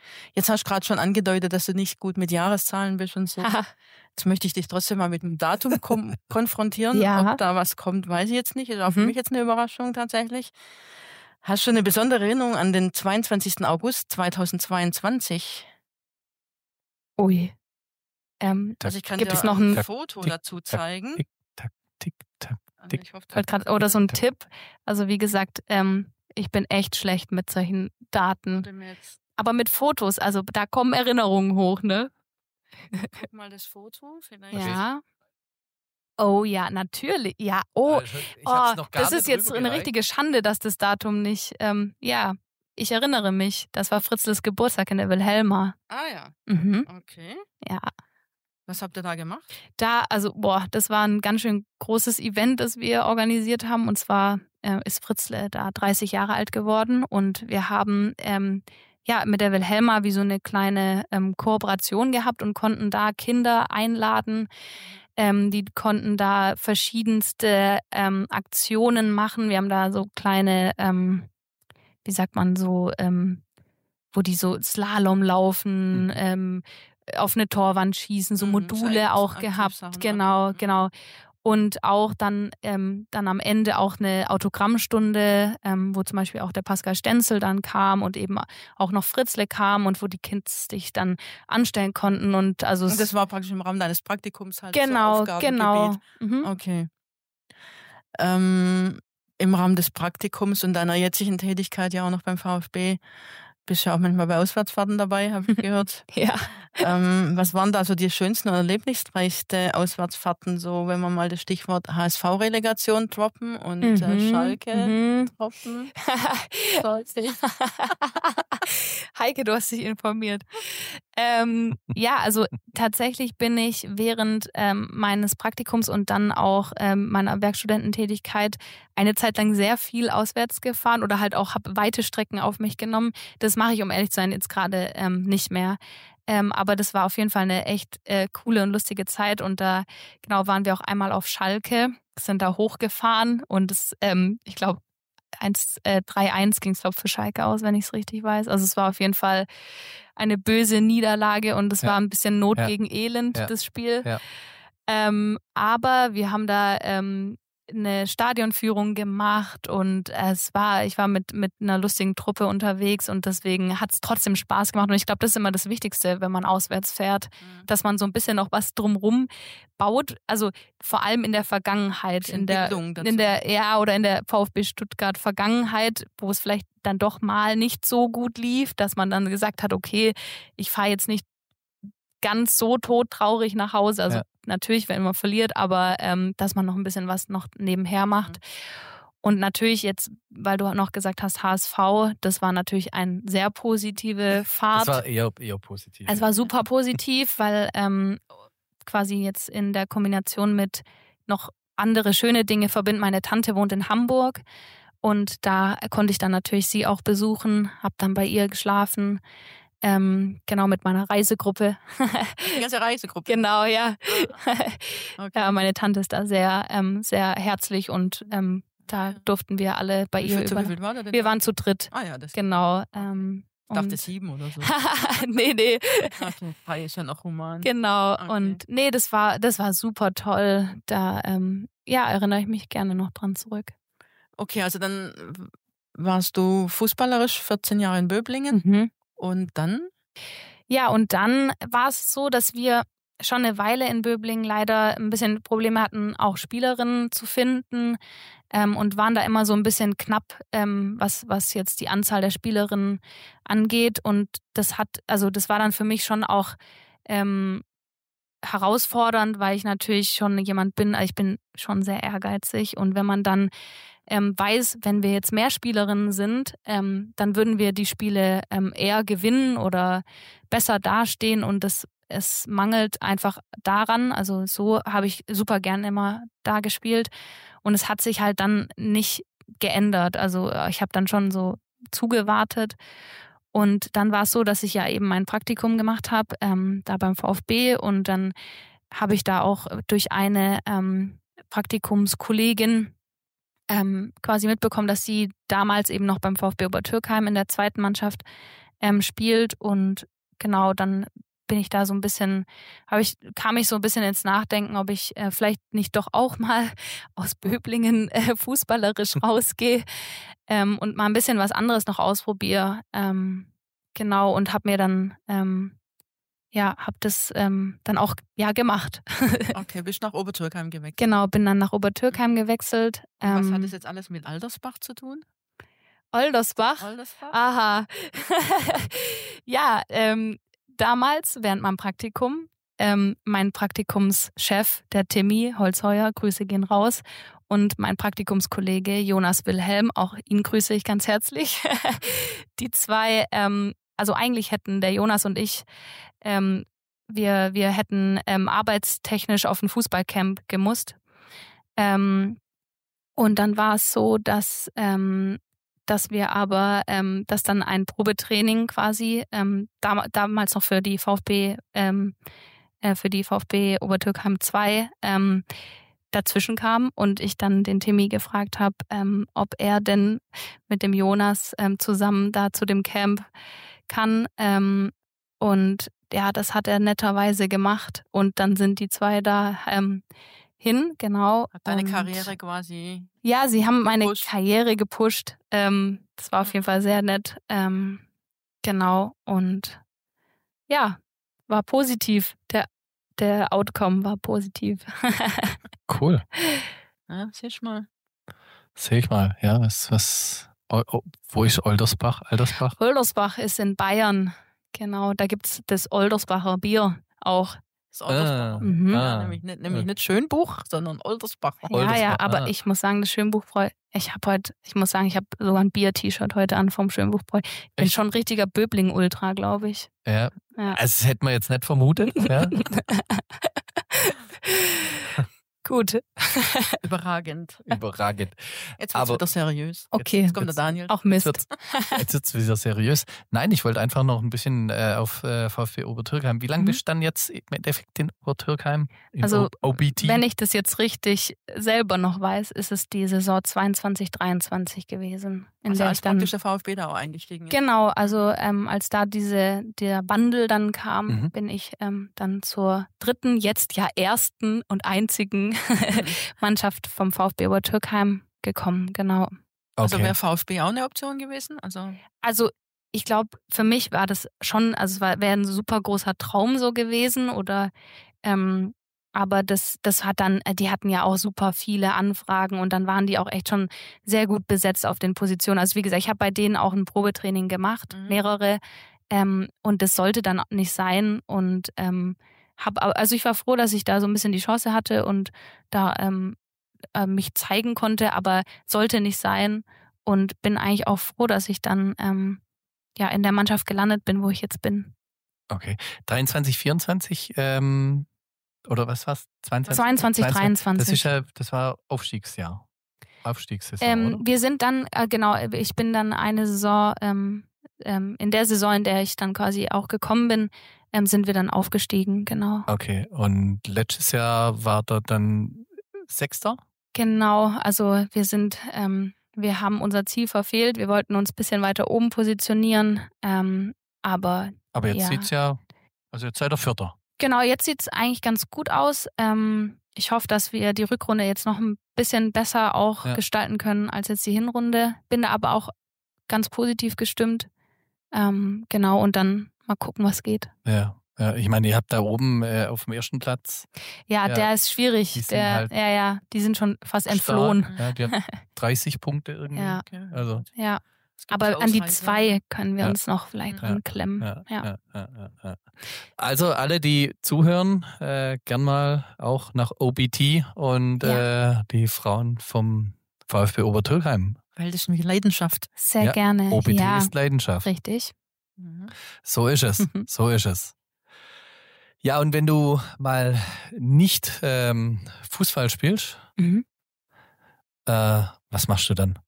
Jetzt hast du gerade schon angedeutet, dass du nicht gut mit Jahreszahlen bist und so. Jetzt möchte ich dich trotzdem mal mit dem Datum konfrontieren. Ja. Ob da was kommt, weiß ich jetzt nicht. Ist auch für mich jetzt eine Überraschung tatsächlich. Hast du eine besondere Erinnerung an den 22. August 2022? Ui. Also ich kann Gibt dir es noch ein Foto dazu zeigen. Tick-Tack, Tick-Tack. Also ich hoffe, oder so ein Tipp? Also wie gesagt, ich bin echt schlecht mit solchen Daten. Aber mit Fotos, also da kommen Erinnerungen hoch, ne? Guck mal das Foto vielleicht. Ja. Oh ja, natürlich. Ja, das ist jetzt eine richtige Schande, dass das Datum nicht, ich erinnere mich, das war Fritzls Geburtstag in der Wilhelma. Ah ja, okay. Ja. Was habt ihr da gemacht? Das war ein ganz schön großes Event, das wir organisiert haben. Und zwar ist Fritzl da 30 Jahre alt geworden. Und wir haben mit der Wilhelma wie so eine kleine Kooperation gehabt und konnten da Kinder einladen. Die konnten da verschiedenste Aktionen machen. Wir haben da so kleine, wo die so Slalom laufen, auf eine Torwand schießen, so Module auch gehabt. Genau. Und auch dann am Ende auch eine Autogrammstunde, wo zum Beispiel auch der Pascal Stenzel dann kam und eben auch noch Fritzle kam und wo die Kids sich dann anstellen konnten. Und das war praktisch im Rahmen deines Praktikums halt genau, so Aufgabengebiet. Genau. Okay. Im Rahmen des Praktikums und deiner jetzigen Tätigkeit ja auch noch beim VfB bist ja auch manchmal bei Auswärtsfahrten dabei, habe ich gehört. Ja. Was waren da so die schönsten oder erlebnisreichsten Auswärtsfahrten, so wenn wir mal das Stichwort HSV-Relegation droppen und Schalke droppen? Heike, du hast dich informiert. Also tatsächlich bin ich während meines Praktikums und dann auch meiner Werkstudententätigkeit eine Zeit lang sehr viel auswärts gefahren oder halt auch habe weite Strecken auf mich genommen. Das mache ich, um ehrlich zu sein, jetzt gerade nicht mehr. Aber das war auf jeden Fall eine echt coole und lustige Zeit und da waren wir auch einmal auf Schalke, sind da hochgefahren und ich glaube 3-1 ging es, glaube ich, für Schalke aus, wenn ich es richtig weiß. Also es war auf jeden Fall eine böse Niederlage und es war ein bisschen Not gegen Elend, das Spiel. Ja. Aber wir haben da eine Stadionführung gemacht und ich war mit einer lustigen Truppe unterwegs und deswegen hat es trotzdem Spaß gemacht und ich glaube, das ist immer das Wichtigste, wenn man auswärts fährt, dass man so ein bisschen noch was drumrum baut, also vor allem in der Vergangenheit, in der VfB Stuttgart Vergangenheit, wo es vielleicht dann doch mal nicht so gut lief, dass man dann gesagt hat, okay, ich fahre jetzt nicht ganz so todtraurig nach Hause, also natürlich, wenn man verliert, aber dass man noch ein bisschen was noch nebenher macht. Und natürlich jetzt, weil du noch gesagt hast, HSV, das war natürlich eine sehr positive Fahrt. Das war eher positiv. Es war super positiv, weil quasi jetzt in der Kombination mit noch andere schöne Dinge verbinden. Meine Tante wohnt in Hamburg und da konnte ich dann natürlich sie auch besuchen, habe dann bei ihr geschlafen. Mit meiner Reisegruppe. Die ganze Reisegruppe? Genau, ja. Okay. Ja, meine Tante ist da sehr, sehr herzlich und da durften wir alle bei ihr über. Wie viel war denn? Wir waren zu dritt. Ah ja, das. Genau. Ich dachte 7 oder so. Nee. Okay, 3 ist ja noch human. Genau. Okay. Und nee, das war super toll. Da erinnere ich mich gerne noch dran zurück. Okay, also dann warst du fußballerisch 14 Jahre in Böblingen. Und dann? Ja, und dann war es so, dass wir schon eine Weile in Böblingen leider ein bisschen Probleme hatten, auch Spielerinnen zu finden und waren da immer so ein bisschen knapp, was jetzt die Anzahl der Spielerinnen angeht. Und das war dann für mich schon auch herausfordernd, weil ich natürlich schon jemand bin, ich bin schon sehr ehrgeizig und wenn man dann weiß, wenn wir jetzt mehr Spielerinnen sind, dann würden wir die Spiele eher gewinnen oder besser dastehen und es mangelt einfach daran, also so habe ich super gern immer da gespielt und es hat sich halt dann nicht geändert, also ich habe dann schon so zugewartet und dann war es so, dass ich ja eben mein Praktikum gemacht habe, da beim VfB und dann habe ich da auch durch eine Praktikumskollegin quasi mitbekommen, dass sie damals eben noch beim VfB Obertürkheim in der zweiten Mannschaft spielt. Und genau, dann bin ich da so ein bisschen, kam ich so ein bisschen ins Nachdenken, ob ich vielleicht nicht doch auch mal aus Böblingen fußballerisch rausgehe und mal ein bisschen was anderes noch ausprobiere. Genau, und habe mir dann habe das dann auch gemacht. Okay, bist nach Obertürkheim gewechselt. Genau, bin dann nach Obertürkheim gewechselt. Was hat das jetzt alles mit Aldersbach zu tun? Oldersbach? Aha. Ja, damals während meinem Praktikum, mein Praktikumschef, der Timmy Holzheuer, Grüße gehen raus, und mein Praktikumskollege Jonas Wilhelm, auch ihn grüße ich ganz herzlich. Die zwei, also eigentlich hätten der Jonas und ich, wir hätten arbeitstechnisch auf ein Fußballcamp gemusst. Und dann war es so, dass wir aber, dass dann ein Probetraining quasi damals noch für die VfB Obertürkheim 2 dazwischen kam und ich dann den Timmy gefragt habe, ob er denn mit dem Jonas zusammen da zu dem Camp kann. Und ja, das hat er netterweise gemacht und dann sind die zwei da hin, genau. Hat deine Karriere quasi... Ja, sie haben meine Karriere gepusht. Das war auf jeden Fall sehr nett. Genau. Und ja, war positiv. Der Outcome war positiv. Cool. Ja, sehe ich mal. Ja, wo ist Oldersbach? Oldersbach ist in Bayern. Genau, da gibt es das Oldersbacher Bier auch. Das Oldersbacher. Nämlich nicht Schönbuch, sondern Oldersbacher. Ja, aber ich muss sagen, das Schönbuchbräu, ich habe sogar ein Bier-T-Shirt heute an vom Schönbuchbräu. Ich bin schon ein richtiger Böbling-Ultra, glaube ich. Ja. Also das hätten wir jetzt nicht vermutet. Ja. Gut. Überragend. Jetzt wird es wieder seriös. Okay. Jetzt kommt der Daniel. Auch Mist. Jetzt wird es wieder seriös. Nein, ich wollte einfach noch ein bisschen auf VfB Obertürkheim. Wie lange bist du dann jetzt im Endeffekt in Obertürkheim? Also, OBT? Wenn ich das jetzt richtig selber noch weiß, ist es die Saison 22/23 gewesen. Als praktisch der VfB da auch eingestiegen ist. Genau, also als da der Wandel dann kam, bin ich dann zur dritten, jetzt ja ersten und einzigen Mannschaft vom VfB Obertürkheim gekommen, genau. Okay. Also wäre VfB auch eine Option gewesen? Also ich glaube, für mich war das schon, also es wäre ein super großer Traum so gewesen aber das hat dann, die hatten ja auch super viele Anfragen und dann waren die auch echt schon sehr gut besetzt auf den Positionen. Also wie gesagt, ich habe bei denen auch ein Probetraining gemacht, mehrere, und das sollte dann nicht sein und also ich war froh, dass ich da so ein bisschen die Chance hatte und da mich zeigen konnte, aber sollte nicht sein und bin eigentlich auch froh, dass ich dann in der Mannschaft gelandet bin, wo ich jetzt bin. Okay. 23, 24 oder was war's? 22, 23. Das war Aufstiegssaison, oder? Wir sind dann, ich bin dann eine Saison, in der Saison, in der ich dann quasi auch gekommen bin, sind wir dann aufgestiegen, genau. Okay, und letztes Jahr war da dann Sechster? Genau, also wir haben unser Ziel verfehlt, wir wollten uns ein bisschen weiter oben positionieren, aber jetzt sieht's jetzt seid ihr Vierter. Genau, jetzt sieht es eigentlich ganz gut aus. Ich hoffe, dass wir die Rückrunde jetzt noch ein bisschen besser auch gestalten können als jetzt die Hinrunde. Bin da aber auch ganz positiv gestimmt. Genau, und dann mal gucken, was geht. Ja, ich meine, ihr habt da oben auf dem ersten Platz. Ja, der ist schwierig. Die sind schon fast entflohen. Ja, die haben 30 Punkte irgendwie. Ja. Also. Ja. Aber an die 2 können wir uns noch vielleicht ranklemmen. Ja. Also alle, die zuhören, gern mal auch nach OBT und die Frauen vom VfB Obertürkheim. Weil das ist eine Leidenschaft. Sehr gerne. OBT ist Leidenschaft. Richtig. So ist es. So ist es. Ja, und wenn du mal nicht Fußball spielst, was machst du dann?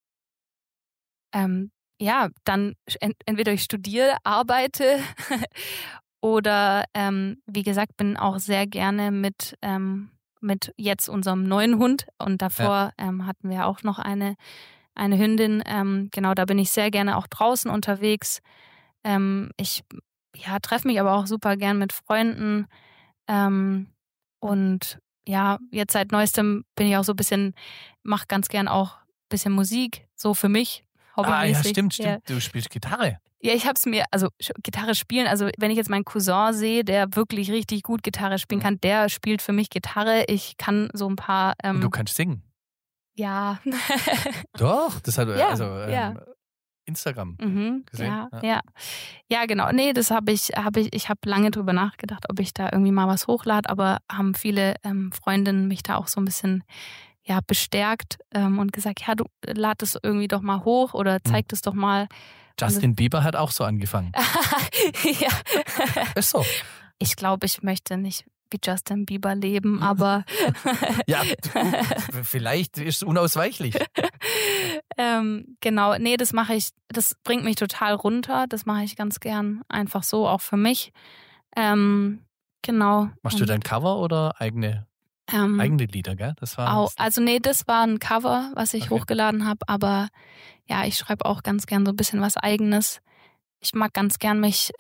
Dann entweder ich studiere, arbeite oder wie gesagt, bin auch sehr gerne mit jetzt unserem neuen Hund und davor hatten wir auch noch eine Hündin. Genau, da bin ich sehr gerne auch draußen unterwegs. Ich treffe mich aber auch super gern mit Freunden. Und ja, jetzt seit Neuestem bin ich auch so ein bisschen, mache ganz gern auch ein bisschen Musik, so für mich, hobbymäßig. Ah ja, stimmt. Ja. Du spielst Gitarre. Ja, ich hab's mir, also Gitarre spielen, also wenn ich jetzt meinen Cousin sehe, der wirklich richtig gut Gitarre spielen kann, der spielt für mich Gitarre. Ich kann so ein paar... Und du kannst singen. Ja. Doch, das hat ja. Instagram gesehen. Ja, genau. Nee, das ich habe lange drüber nachgedacht, ob ich da irgendwie mal was hochlade, aber haben viele Freundinnen mich da auch so ein bisschen bestärkt und gesagt, ja, du lad es irgendwie doch mal hoch oder zeig das doch mal. Justin Bieber hat auch so angefangen. Ja. Ist so. Ich glaube, ich möchte nicht wie Justin Bieber leben, aber... Ja, vielleicht ist es unausweichlich. Genau, nee, das bringt mich total runter. Das mache ich ganz gern. Einfach so, auch für mich. Genau. Machst du dein Cover oder eigene Lieder, gell? Das war das war ein Cover, was ich hochgeladen habe, aber ja, ich schreibe auch ganz gern so ein bisschen was Eigenes. Ich mag ganz gern mich,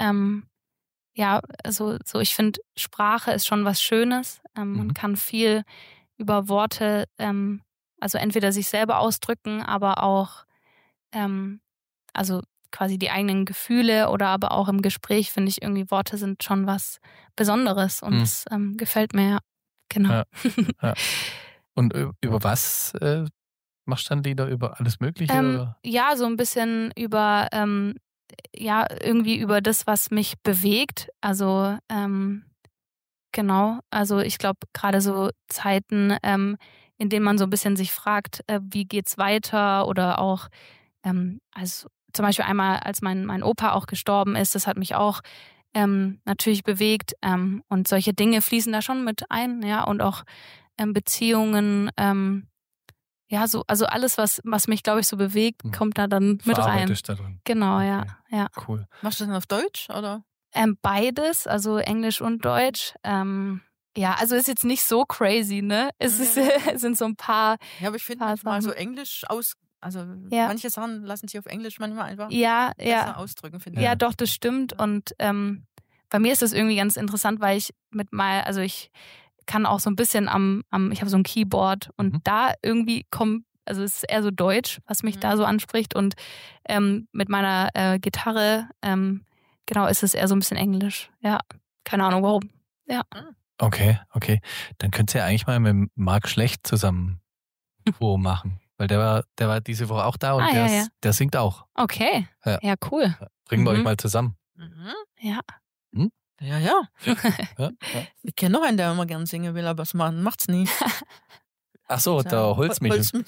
ich finde, Sprache ist schon was Schönes. Man kann viel über Worte, also entweder sich selber ausdrücken, aber auch, also quasi die eigenen Gefühle oder aber auch im Gespräch finde ich irgendwie, Worte sind schon was Besonderes und das gefällt mir, ja. Genau. Ja. Und über was machst du dann Lieder? Über alles Mögliche? Oder? Ja, so ein bisschen über, irgendwie über das, was mich bewegt. Also, genau. Also ich glaube, gerade so Zeiten, in denen man so ein bisschen sich fragt, wie geht's weiter oder auch, also zum Beispiel einmal, als mein Opa auch gestorben ist, das hat mich auch natürlich bewegt und solche Dinge fließen da schon mit ein, ja, und auch Beziehungen, also alles, was mich, glaube ich, so bewegt, kommt da dann mit rein. Da drin. Genau, okay. ja. Cool. Machst du das denn auf Deutsch, oder? Beides, also Englisch und Deutsch. Also ist jetzt nicht so crazy, ne? Es sind so ein paar. Ja, aber ich finde manchmal so Englisch manche Sachen lassen sich auf Englisch manchmal einfach besser ausdrücken, finde ich. Ja, doch, das stimmt. Und bei mir ist das irgendwie ganz interessant, weil ich ich kann auch so ein bisschen ich habe so ein Keyboard und da irgendwie es ist eher so Deutsch, was mich da so anspricht und mit meiner Gitarre, genau, ist es eher so ein bisschen Englisch. Ja, keine Ahnung warum. Ja. Okay. Dann könnt ihr eigentlich mal mit Marc Schlecht zusammen machen. Weil der war diese Woche auch da und der singt auch. Okay. Ja, cool. Bringen wir euch mal zusammen. Ja. Ja. Ich kenne noch einen, der immer gern singen will, aber macht's nie. Ach so, der Holzmichel.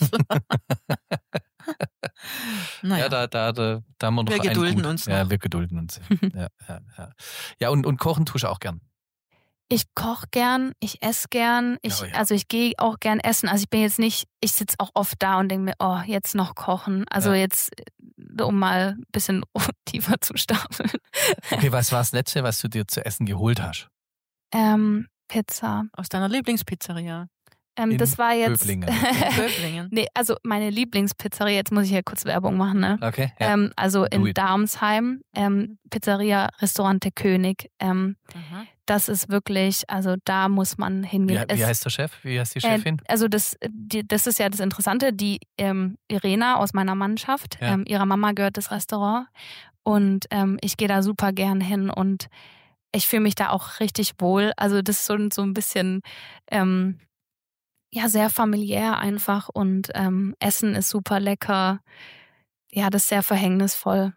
Naja. Ja, da haben wir noch wir gedulden uns noch. Ja, wir gedulden uns. Ja. Ja, und kochen tust du auch gern. Ich koche gern, ich esse gern, also ich gehe auch gern essen. Also ich sitze auch oft da und denke mir, oh, jetzt noch kochen. Also jetzt, um mal ein bisschen tiefer zu stapeln. Okay, was war das Letzte, was du dir zu essen geholt hast? Pizza. Aus deiner Lieblingspizzeria? Das war jetzt. Böblingen. Nee, also meine Lieblingspizzeria, jetzt muss ich ja kurz Werbung machen, ne? Okay. Ja. Also in Darmsheim, Pizzeria Restaurante König. Das ist wirklich, also da muss man hingehen. Wie heißt der Chef? Wie heißt die Chefin? Also das ist ja das Interessante, die Irena aus meiner Mannschaft, ihrer Mama gehört das Restaurant und ich gehe da super gern hin und ich fühle mich da auch richtig wohl. Also das ist so ein bisschen sehr familiär einfach und Essen ist super lecker. Ja, das ist sehr verhängnisvoll.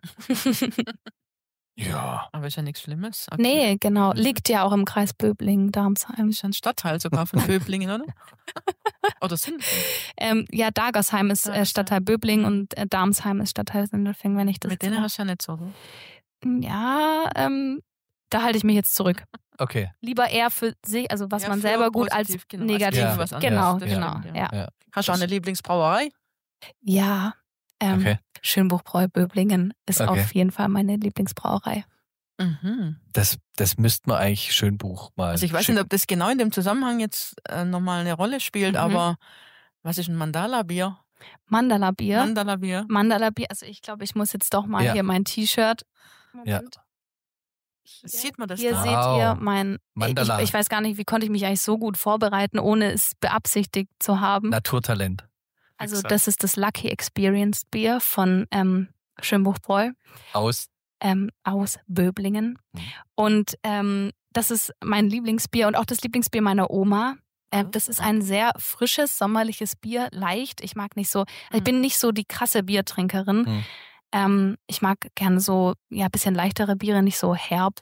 Ja. Aber ist ja nichts Schlimmes. Okay. Nee, genau. Liegt ja auch im Kreis Böblingen, Darmsheim. Ist ja ein Stadtteil sogar von Böblingen, oder? Oder Sindelfingen? Dagersheim ist Stadtteil Böblingen und Darmsheim ist Stadtteil Sindelfingen, wenn ich das mit denen hast du ja nicht so. Ja, da halte ich mich jetzt zurück. Okay. Lieber eher für sich, also was man selber gut positiv, als negativ. Ja. Was genau. Ja. Hast du auch eine Lieblingsbrauerei? Ja. Okay. Schönbuchbräu Böblingen ist auf jeden Fall meine Lieblingsbrauerei. Das müsste man eigentlich Schönbuch mal. Also ich weiß nicht, ob das genau in dem Zusammenhang jetzt nochmal eine Rolle spielt, aber was ist ein Mandala-Bier? Mandala-Bier. Mandala-Bier. Also ich glaube, ich muss jetzt doch mal hier mein T-Shirt Moment. Sieht man das Hier da? seht ihr mein Mandala. Ich weiß gar nicht, wie konnte ich mich eigentlich so gut vorbereiten, ohne es beabsichtigt zu haben. Naturtalent. Also das ist das Lucky Experience Bier von Schönbuchbräu. Aus Böblingen. Und das ist mein Lieblingsbier und auch das Lieblingsbier meiner Oma. Das ist ein sehr frisches, sommerliches Bier, leicht. Ich mag nicht so, ich bin nicht so die krasse Biertrinkerin. Ich mag gerne so ein bisschen leichtere Biere, nicht so herb.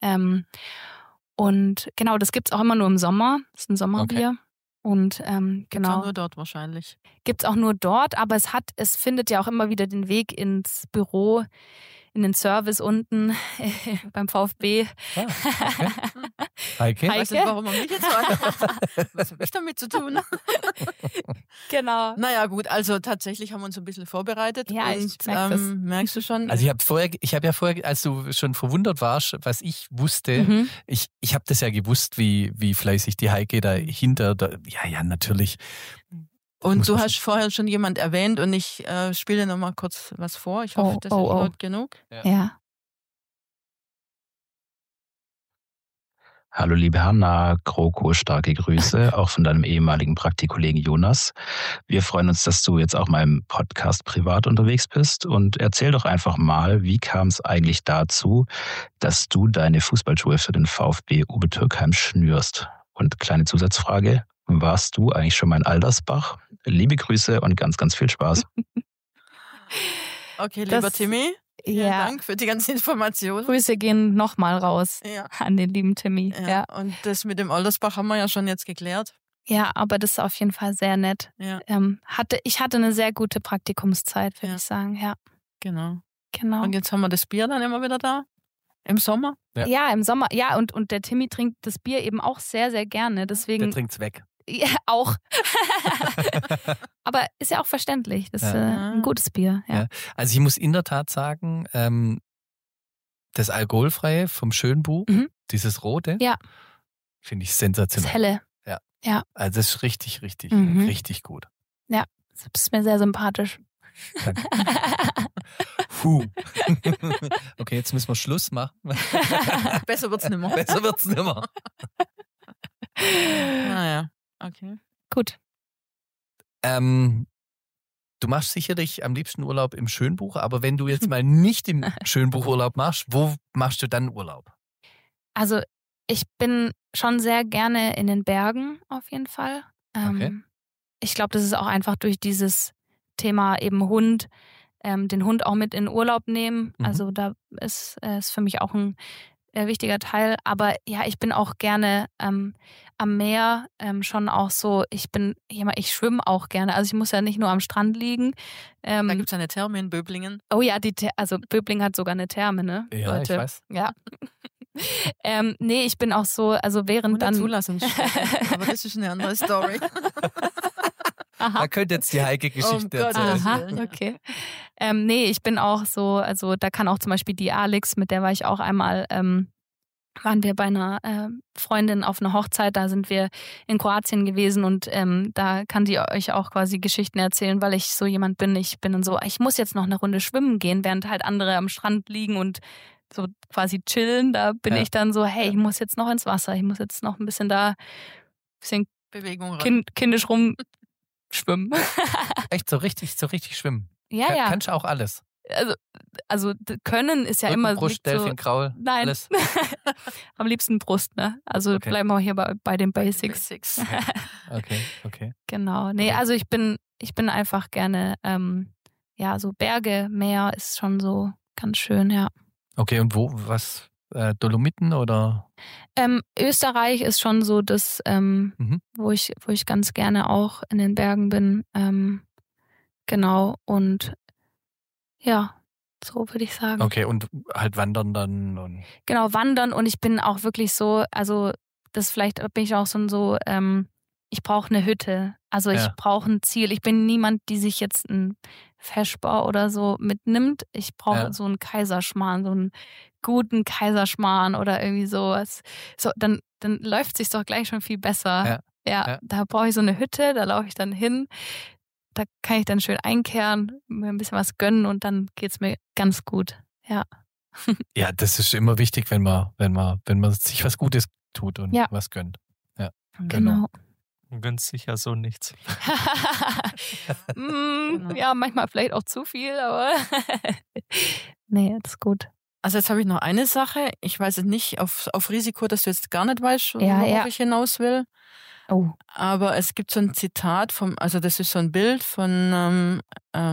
Und genau, das gibt's auch immer nur im Sommer. Das ist ein Sommerbier. Okay. Und Gibt's genau. auch nur dort wahrscheinlich. Gibt's auch nur dort, aber es findet ja auch immer wieder den Weg ins Büro, in den Service unten beim VfB. Heike? Ich weiß nicht, warum man mich jetzt so was habe ich damit zu tun? Genau. Naja, gut, also tatsächlich haben wir uns ein bisschen vorbereitet. Ja, und merkst du schon? Also ich habe ja vorher, als du schon verwundert warst, was ich wusste, ich habe das ja gewusst, wie fleißig die Heike dahinter, ja, natürlich. Und du hast vorher schon jemand erwähnt und ich spiele noch mal kurz was vor. Ich hoffe, das ist laut genug. Ja. Hallo liebe Hanna, Kroko, starke Grüße, auch von deinem ehemaligen Praktikollegen Jonas. Wir freuen uns, dass du jetzt auch mal im Podcast privat unterwegs bist und erzähl doch einfach mal, wie kam es eigentlich dazu, dass du deine Fußballschuhe für den VfB Obertürkheim schnürst? Und kleine Zusatzfrage, warst du eigentlich schon mal in Aldersbach? Liebe Grüße und ganz, ganz viel Spaß. Okay, lieber Timmy. Vielen Dank für die ganzen Informationen. Grüße gehen nochmal raus an den lieben Timmy. Ja. Und das mit dem Aldersbach haben wir ja schon jetzt geklärt. Ja, aber das ist auf jeden Fall sehr nett. Ja. Ich hatte eine sehr gute Praktikumszeit, würde ich sagen. Ja. Genau. Und jetzt haben wir das Bier dann immer wieder da? Im Sommer? Ja, im Sommer. Ja, und der Timmy trinkt das Bier eben auch sehr, sehr gerne. Deswegen, der trinkt's weg. Ja, auch. Aber ist ja auch verständlich. Das ist ein gutes Bier. Ja. Also ich muss in der Tat sagen, das Alkoholfreie vom Schönbuch, dieses Rote, finde ich sensationell. Das Helle. Ja. Also das ist richtig, richtig gut. Ja, das ist mir sehr sympathisch. Danke. Okay, jetzt müssen wir Schluss machen. Besser wird's nimmer. Naja, okay. Gut. Du machst sicherlich am liebsten Urlaub im Schönbuch, aber wenn du jetzt mal nicht im Schönbuch Urlaub machst, wo machst du dann Urlaub? Also ich bin schon sehr gerne in den Bergen auf jeden Fall. Okay. Ich glaube, das ist auch einfach durch dieses Thema eben Hund, den Hund auch mit in Urlaub nehmen. Also da ist für mich auch ein wichtiger Teil. Aber ja, ich bin auch gerne am Meer, schon auch so, ich schwimme auch gerne. Also ich muss ja nicht nur am Strand liegen. Da gibt es eine Therme in Böblingen. Oh ja, also Böblingen hat sogar eine Therme, ne? Ja, Leute. ich weiß. Ja. Nee, ich bin auch so, also während dann... Zulassungsstelle. Aber das ist eine andere Story. Da könnte jetzt die Heike-Geschichte erzählen. Aha, okay. Nee, ich bin auch so, also da kann auch zum Beispiel die Alex, mit der war ich auch einmal, waren wir bei einer Freundin auf einer Hochzeit, da sind wir in Kroatien gewesen und da kann die euch auch quasi Geschichten erzählen, weil ich so jemand bin, ich bin dann so, ich muss jetzt noch eine Runde schwimmen gehen, während halt andere am Strand liegen und so quasi chillen, da bin ich dann so, hey, ich muss jetzt noch ins Wasser, ich muss jetzt noch ein bisschen Bewegung kindisch rumschwimmen. Echt so richtig schwimmen? Ja. Kannst du auch alles? Also können ist ja immer Brust, Delfin, Kraul, nein. alles. Am liebsten Brust, ne? Also bleiben wir hier bei den Basics. Okay. Genau. Nee, also ich bin einfach gerne, so Berge, Meer ist schon so ganz schön, ja. Okay, und was? Dolomiten oder? Österreich ist schon so das, wo ich ganz gerne auch in den Bergen bin. Genau, und ja, so würde ich sagen. Okay, und halt wandern dann? Und genau, wandern und ich bin auch wirklich so, also vielleicht bin ich auch so, ich brauche eine Hütte. Also ich brauche ein Ziel. Ich bin niemand, die sich jetzt ein Feschbar oder so mitnimmt. Ich brauche so einen Kaiserschmarrn, so einen guten Kaiserschmarrn oder irgendwie sowas. So, dann läuft es sich doch gleich schon viel besser. Ja. Da brauche ich so eine Hütte, da laufe ich dann hin. Da kann ich dann schön einkehren, mir ein bisschen was gönnen und dann geht's mir ganz gut. Ja. Ja, das ist immer wichtig, wenn man sich was Gutes tut und was gönnt. Ja, genau. Du gönnst sicher so nichts. Ja, manchmal vielleicht auch zu viel, aber nee, das ist gut. Also jetzt habe ich noch eine Sache. Ich weiß es nicht, auf Risiko, dass du jetzt gar nicht weißt, worauf ich hinaus will. Oh. Aber es gibt so ein Zitat also das ist so ein Bild von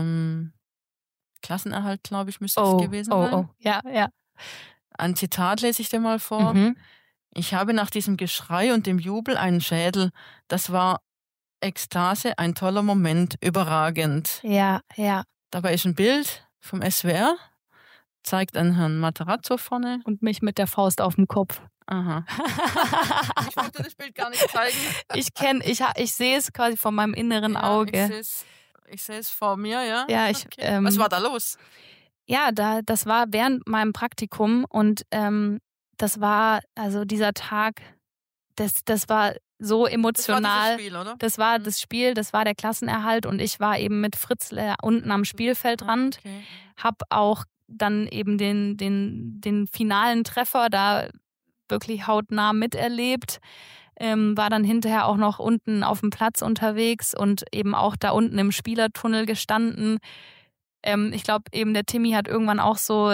Klassenerhalt, glaube ich, müsste es gewesen sein. Oh, ja. Ein Zitat lese ich dir mal vor. Mhm. Ich habe nach diesem Geschrei und dem Jubel einen Schädel. Das war Ekstase, ein toller Moment, überragend. Ja. Dabei ist ein Bild vom SWR, zeigt einen Herrn Matarazzo vorne. Und mich mit der Faust auf dem Kopf. Aha. Ich wollte das Bild gar nicht zeigen. Ich sehe es quasi vor meinem inneren Auge. Ich sehe es vor mir, ja? Ja, okay. Was war da los? Ja, das war während meinem Praktikum und das war, also dieser Tag, das war so emotional. Das war das Spiel, oder? Das war das Spiel, das war der Klassenerhalt und ich war eben mit Fritzle unten am Spielfeldrand, hab auch dann eben den finalen Treffer da wirklich hautnah miterlebt, war dann hinterher auch noch unten auf dem Platz unterwegs und eben auch da unten im Spielertunnel gestanden. Ich glaube eben der Timmy hat irgendwann auch so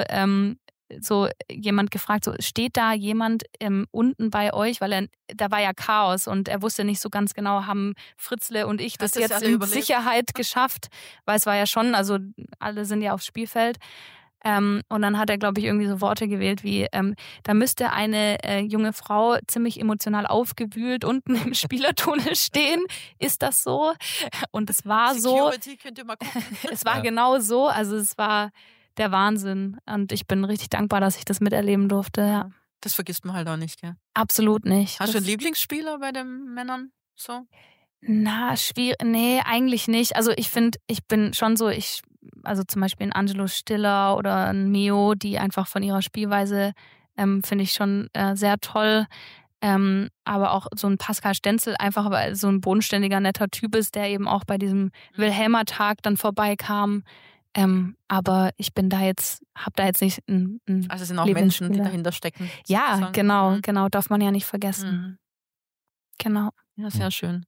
jemand gefragt, so steht da jemand unten bei euch, weil da war ja Chaos und er wusste nicht so ganz genau, haben Fritzle und ich das jetzt in Sicherheit geschafft, weil es war ja schon, also alle sind ja aufs Spielfeld. Und dann hat er, glaube ich, irgendwie so Worte gewählt wie, da müsste eine junge Frau ziemlich emotional aufgewühlt unten im Spielertunnel stehen. Ist das so? Und es war Security, so. könnt ihr mal gucken. Es war genau so. Also es war der Wahnsinn. Und ich bin richtig dankbar, dass ich das miterleben durfte. Ja. Das vergisst man halt auch nicht, gell? Absolut nicht. Hast du einen Lieblingsspieler bei den Männern? So? Na, schwierig. Nee, eigentlich nicht. Also ich finde, ich bin schon so, also zum Beispiel ein Angelo Stiller oder ein Meo, die einfach von ihrer Spielweise finde ich schon sehr toll. Aber auch so ein Pascal Stenzel, einfach weil so ein bodenständiger, netter Typ ist, der eben auch bei diesem Wilhelmer-Tag dann vorbeikam. Aber ich bin da jetzt, habe da jetzt nicht ein also es sind auch Menschen, die dahinter stecken. Ja, sozusagen. genau, darf man ja nicht vergessen. Mhm. Genau. Ja, sehr schön.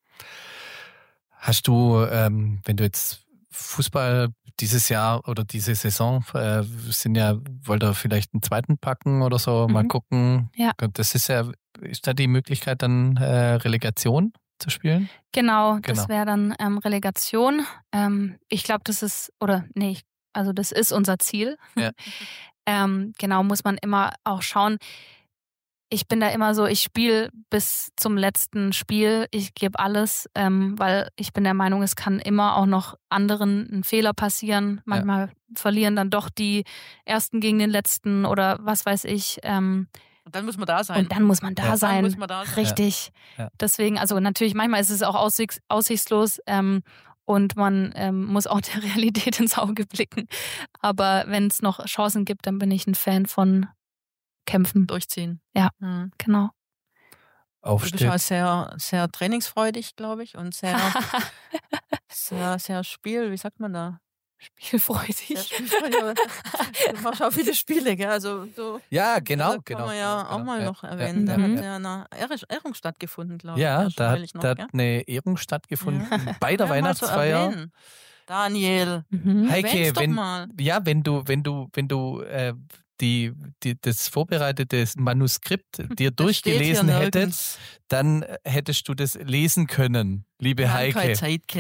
Hast du, wenn du jetzt Fußball dieses Jahr oder diese Saison wollt ihr vielleicht einen zweiten packen oder so, mal gucken. Ja. Das ist da die Möglichkeit dann Relegation zu spielen? Genau. Das wäre dann Relegation. Ich glaube, das ist unser Ziel. Ja. Genau, muss man immer auch schauen. Ich bin da immer so, ich spiele bis zum letzten Spiel, ich gebe alles, weil ich bin der Meinung, es kann immer auch noch anderen ein Fehler passieren. Manchmal verlieren dann doch die Ersten gegen den Letzten oder was weiß ich. Und dann muss man da sein. Und dann muss man da sein. Richtig. Ja. Deswegen, also natürlich, manchmal ist es auch aussichtslos und man muss auch der Realität ins Auge blicken. Aber wenn es noch Chancen gibt, dann bin ich ein Fan von Kämpfen. Durchziehen. Ja, genau. Du bist auch sehr, sehr trainingsfreudig, glaube ich, und sehr, sehr wie sagt man da? Spielfreudig. Sehr spielfreudig. Du machst auch viele Spiele, gell? Also, ja, genau. Kann man ja auch mal noch erwähnen. Da hat ja eine Ehrung stattgefunden, glaube ich. Ja, da hat eine Ehrung stattgefunden bei der Weihnachtsfeier. So Daniel, Heike, wenn du das vorbereitete Manuskript dir durchgelesen hättest, dann hättest du das lesen können, liebe Heike.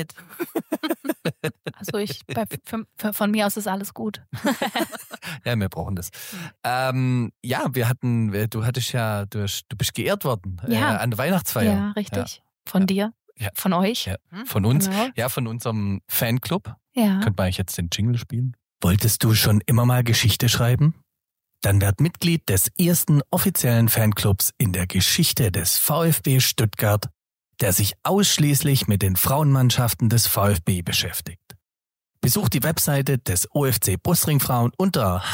Also von mir aus ist alles gut. Ja, wir brauchen das. Du bist geehrt worden an der Weihnachtsfeier. Ja, richtig. Ja. Von dir. Ja. Von euch. Ja. Von uns. Genau. Ja, von unserem Fanclub. Ja. Könnte man eigentlich jetzt den Jingle spielen? Wolltest du schon immer mal Geschichte schreiben? Dann werd Mitglied des ersten offiziellen Fanclubs in der Geschichte des VfB Stuttgart, der sich ausschließlich mit den Frauenmannschaften des VfB beschäftigt. Besuch die Webseite des OFC Brustringfrauen unter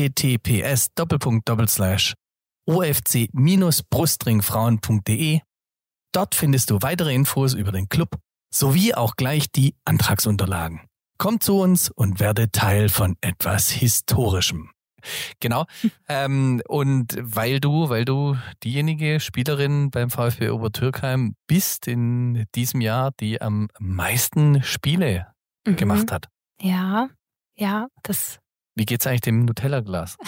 https://ofc-brustringfrauen.de. Dort findest du weitere Infos über den Club sowie auch gleich die Antragsunterlagen. Komm zu uns und werde Teil von etwas Historischem. Genau. Und weil du diejenige Spielerin beim VfB Obertürkheim bist in diesem Jahr, die am meisten Spiele gemacht hat. Ja, das. Wie geht's eigentlich dem Nutella-Glas?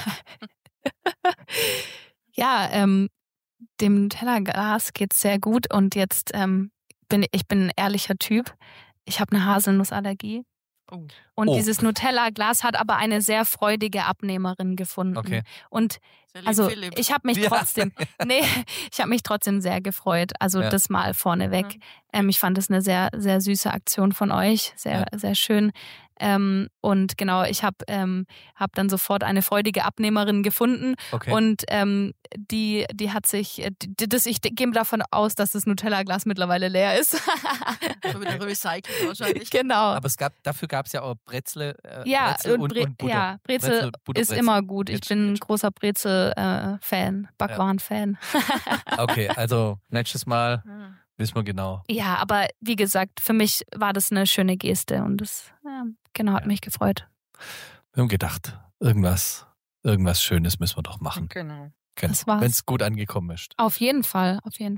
Ja, dem Nutella-Glas geht's sehr gut und jetzt bin ein ehrlicher Typ. Ich habe eine Haselnussallergie. Und dieses Nutella-Glas hat aber eine sehr freudige Abnehmerin gefunden. Okay. Und also ich habe mich trotzdem sehr gefreut. Also das mal vorneweg. Ich fand es eine sehr, sehr süße Aktion von euch. Sehr, sehr schön. Und genau, ich habe dann sofort eine freudige Abnehmerin gefunden. Okay. Und die hat sich, ich gehe davon aus, dass das Nutella-Glas mittlerweile leer ist. Schon wieder recycelt wahrscheinlich. Genau. Aber dafür gab es ja auch Brezel, und Butter. Ja, Brezel ist immer gut. Ich bin ein großer Brezel-Fan, Backwaren-Fan. Okay, also nächstes Mal wissen wir genau. Ja, aber wie gesagt, für mich war das eine schöne Geste und das hat mich gefreut. Wir haben gedacht, irgendwas Schönes müssen wir doch machen. Genau. Das war's. Wenn es gut angekommen ist. Auf jeden Fall.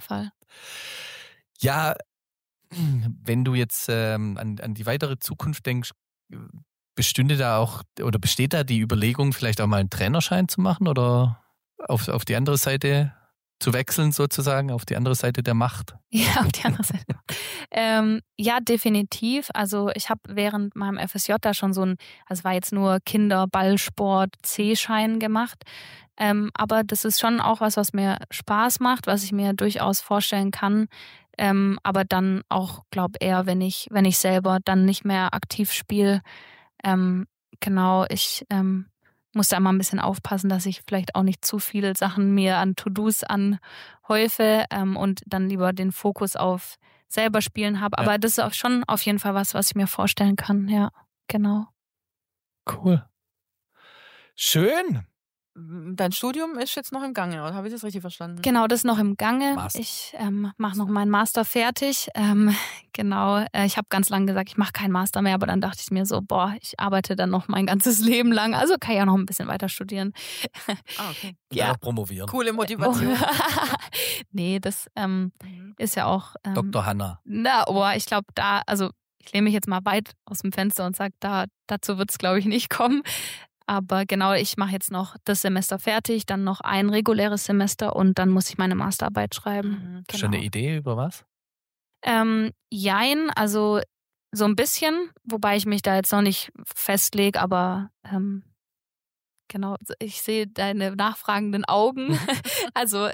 Ja, wenn du jetzt an die weitere Zukunft denkst, besteht da die Überlegung, vielleicht auch mal einen Trainerschein zu machen oder auf die andere Seite zu wechseln sozusagen, auf die andere Seite der Macht? Ja, auf die andere Seite. Ja, definitiv. Also ich habe während meinem FSJ da schon es war jetzt nur Kinderballsport C-Schein gemacht. Aber das ist schon auch was mir Spaß macht, was ich mir durchaus vorstellen kann. Aber dann auch, glaube eher, wenn ich selber dann nicht mehr aktiv spiele. Genau, ich muss da immer ein bisschen aufpassen, dass ich vielleicht auch nicht zu viele Sachen mir an To-Dos anhäufe und dann lieber den Fokus auf selber spielen habe. Aber das ist auch schon auf jeden Fall was ich mir vorstellen kann. Ja, genau. Cool. Schön. Dein Studium ist jetzt noch im Gange, oder habe ich das richtig verstanden? Genau, das ist noch im Gange. Master. Ich mache noch meinen Master fertig. Genau, ich habe ganz lange gesagt, ich mache keinen Master mehr, aber dann dachte ich mir so, ich arbeite dann noch mein ganzes Leben lang, also kann ich auch noch ein bisschen weiter studieren. Okay. Ja, promovieren. Coole Motivation. Nee, das ist ja auch... Dr. Hanna. Ich glaube ich lehne mich jetzt mal weit aus dem Fenster und sage, dazu wird es, glaube ich, nicht kommen. Aber genau, ich mache jetzt noch das Semester fertig, dann noch ein reguläres Semester und dann muss ich meine Masterarbeit schreiben. Genau. Schon eine Idee über was? Jein, also so ein bisschen, wobei ich mich da jetzt noch nicht festlege, aber genau, ich sehe deine nachfragenden Augen. Also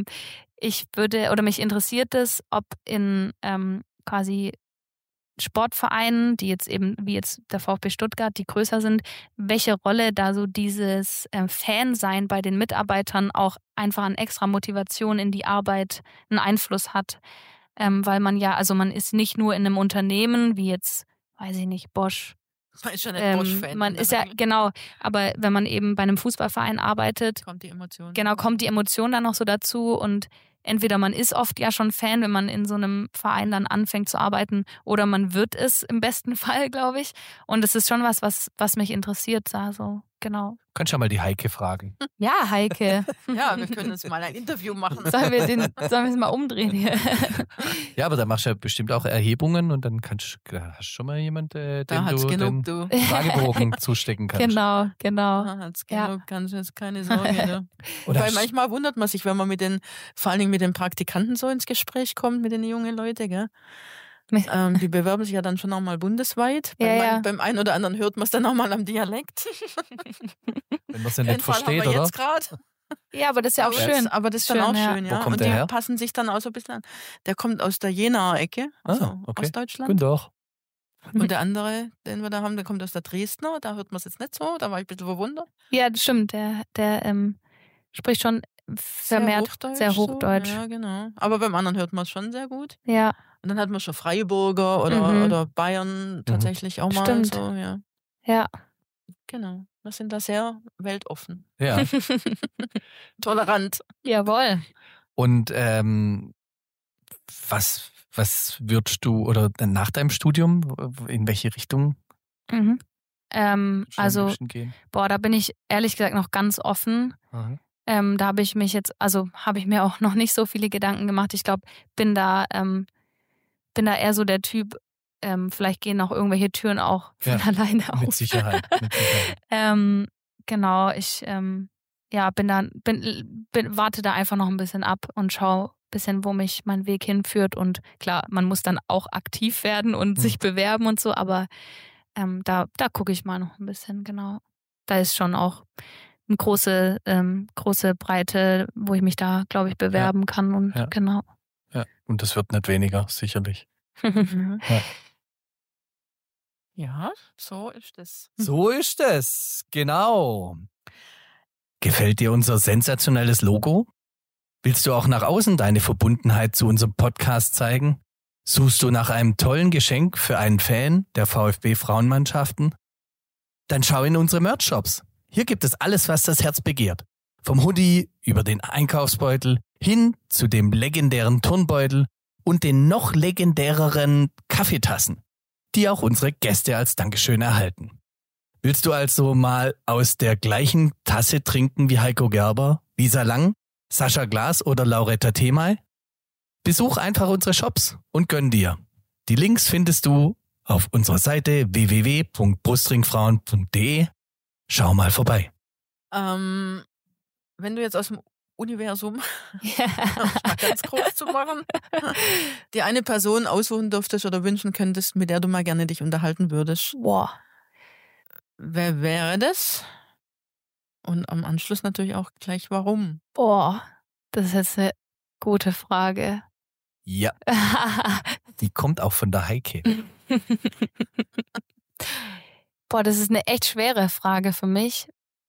mich interessiert es, ob in quasi Sportvereinen, die jetzt eben, wie jetzt der VfB Stuttgart, die größer sind, welche Rolle da so dieses Fansein bei den Mitarbeitern auch einfach an extra Motivation in die Arbeit einen Einfluss hat. Weil man man ist nicht nur in einem Unternehmen, wie jetzt, weiß ich nicht, Bosch. Man ist schon ein Bosch-Fan. Man ist ja, genau, aber wenn man eben bei einem Fußballverein arbeitet, kommt die Emotion. Genau, kommt die Emotion dann noch so dazu und entweder man ist oft ja schon Fan, wenn man in so einem Verein dann anfängt zu arbeiten, oder man wird es im besten Fall, glaube ich. Und es ist schon was mich interessiert, also genau. Kannst ja mal die Heike fragen. Ja, Heike. Ja, wir können uns mal ein Interview machen. Sollen wir es mal umdrehen hier? Ja, aber da machst du ja bestimmt auch Erhebungen und dann hast du schon mal jemanden, den du den Fragebogen zustecken kannst. Genau. Da hat's genug, kannst du jetzt keine Sorge. Ne? Weil manchmal wundert man sich, wenn man vor allen Dingen mit den Praktikanten so ins Gespräch kommt, mit den jungen Leuten, gell? Die bewerben sich ja dann schon auch mal bundesweit. Beim einen oder anderen hört man es dann auch mal am Dialekt. Wenn man es ja nicht versteht, oder? Jetzt grad. Ja, aber das ist ja auch schön. Aber das ist dann auch schön, ja. Wo kommt und der die her? passen sich dann auch so ein bisschen an. Der kommt aus der Jenaer Ecke, also okay. Ostdeutschland. Guten Tag. Und der andere, den wir da haben, der kommt aus der Dresdner. Da hört man es jetzt nicht so. Da war ich ein bisschen verwundert. Ja, das stimmt. Der spricht schon vermehrt sehr Hochdeutsch. So. Ja, genau. Aber beim anderen hört man es schon sehr gut. Ja. Und dann hat man schon Freiburger oder Bayern tatsächlich auch mal. Stimmt. So, ja. Ja. Genau. Wir sind da sehr weltoffen. Ja. Tolerant. Jawohl. Und was würdest du, oder nach deinem Studium, in welche Richtung Also, da bin ich ehrlich gesagt noch ganz offen. Da habe ich mir auch noch nicht so viele Gedanken gemacht. Ich glaube, bin da eher so der Typ, vielleicht gehen auch irgendwelche Türen auch von alleine auf. Mit Sicherheit. Genau, ich warte da einfach noch ein bisschen ab und schaue ein bisschen, wo mich mein Weg hinführt. Und klar, man muss dann auch aktiv werden und sich bewerben und so, aber da gucke ich mal noch ein bisschen, genau. Da ist schon auch eine große Breite, wo ich mich da, glaube ich, bewerben kann und genau. Ja, und das wird nicht weniger, sicherlich. Ja, so ist es. So ist es, genau. Gefällt dir unser sensationelles Logo? Willst du auch nach außen deine Verbundenheit zu unserem Podcast zeigen? Suchst du nach einem tollen Geschenk für einen Fan der VfB-Frauenmannschaften? Dann schau in unsere Merch-Shops. Hier gibt es alles, was das Herz begehrt. Vom Hoodie über den Einkaufsbeutel hin zu dem legendären Turnbeutel und den noch legendäreren Kaffeetassen, die auch unsere Gäste als Dankeschön erhalten. Willst du also mal aus der gleichen Tasse trinken wie Heiko Gerber, Lisa Lang, Sascha Glas oder Lauretta Themay? Besuch einfach unsere Shops und gönn dir. Die Links findest du auf unserer Seite www.brustringfrauen.de. Schau mal vorbei. Wenn du jetzt aus dem Universum, um mal ganz kurz zu machen, die eine Person aussuchen dürftest oder wünschen könntest, mit der du mal gerne dich unterhalten würdest. Boah. Wer wäre das? Und am Anschluss natürlich auch gleich warum. Boah, das ist jetzt eine gute Frage. Ja, die kommt auch von der Heike. Boah, das ist eine echt schwere Frage für mich.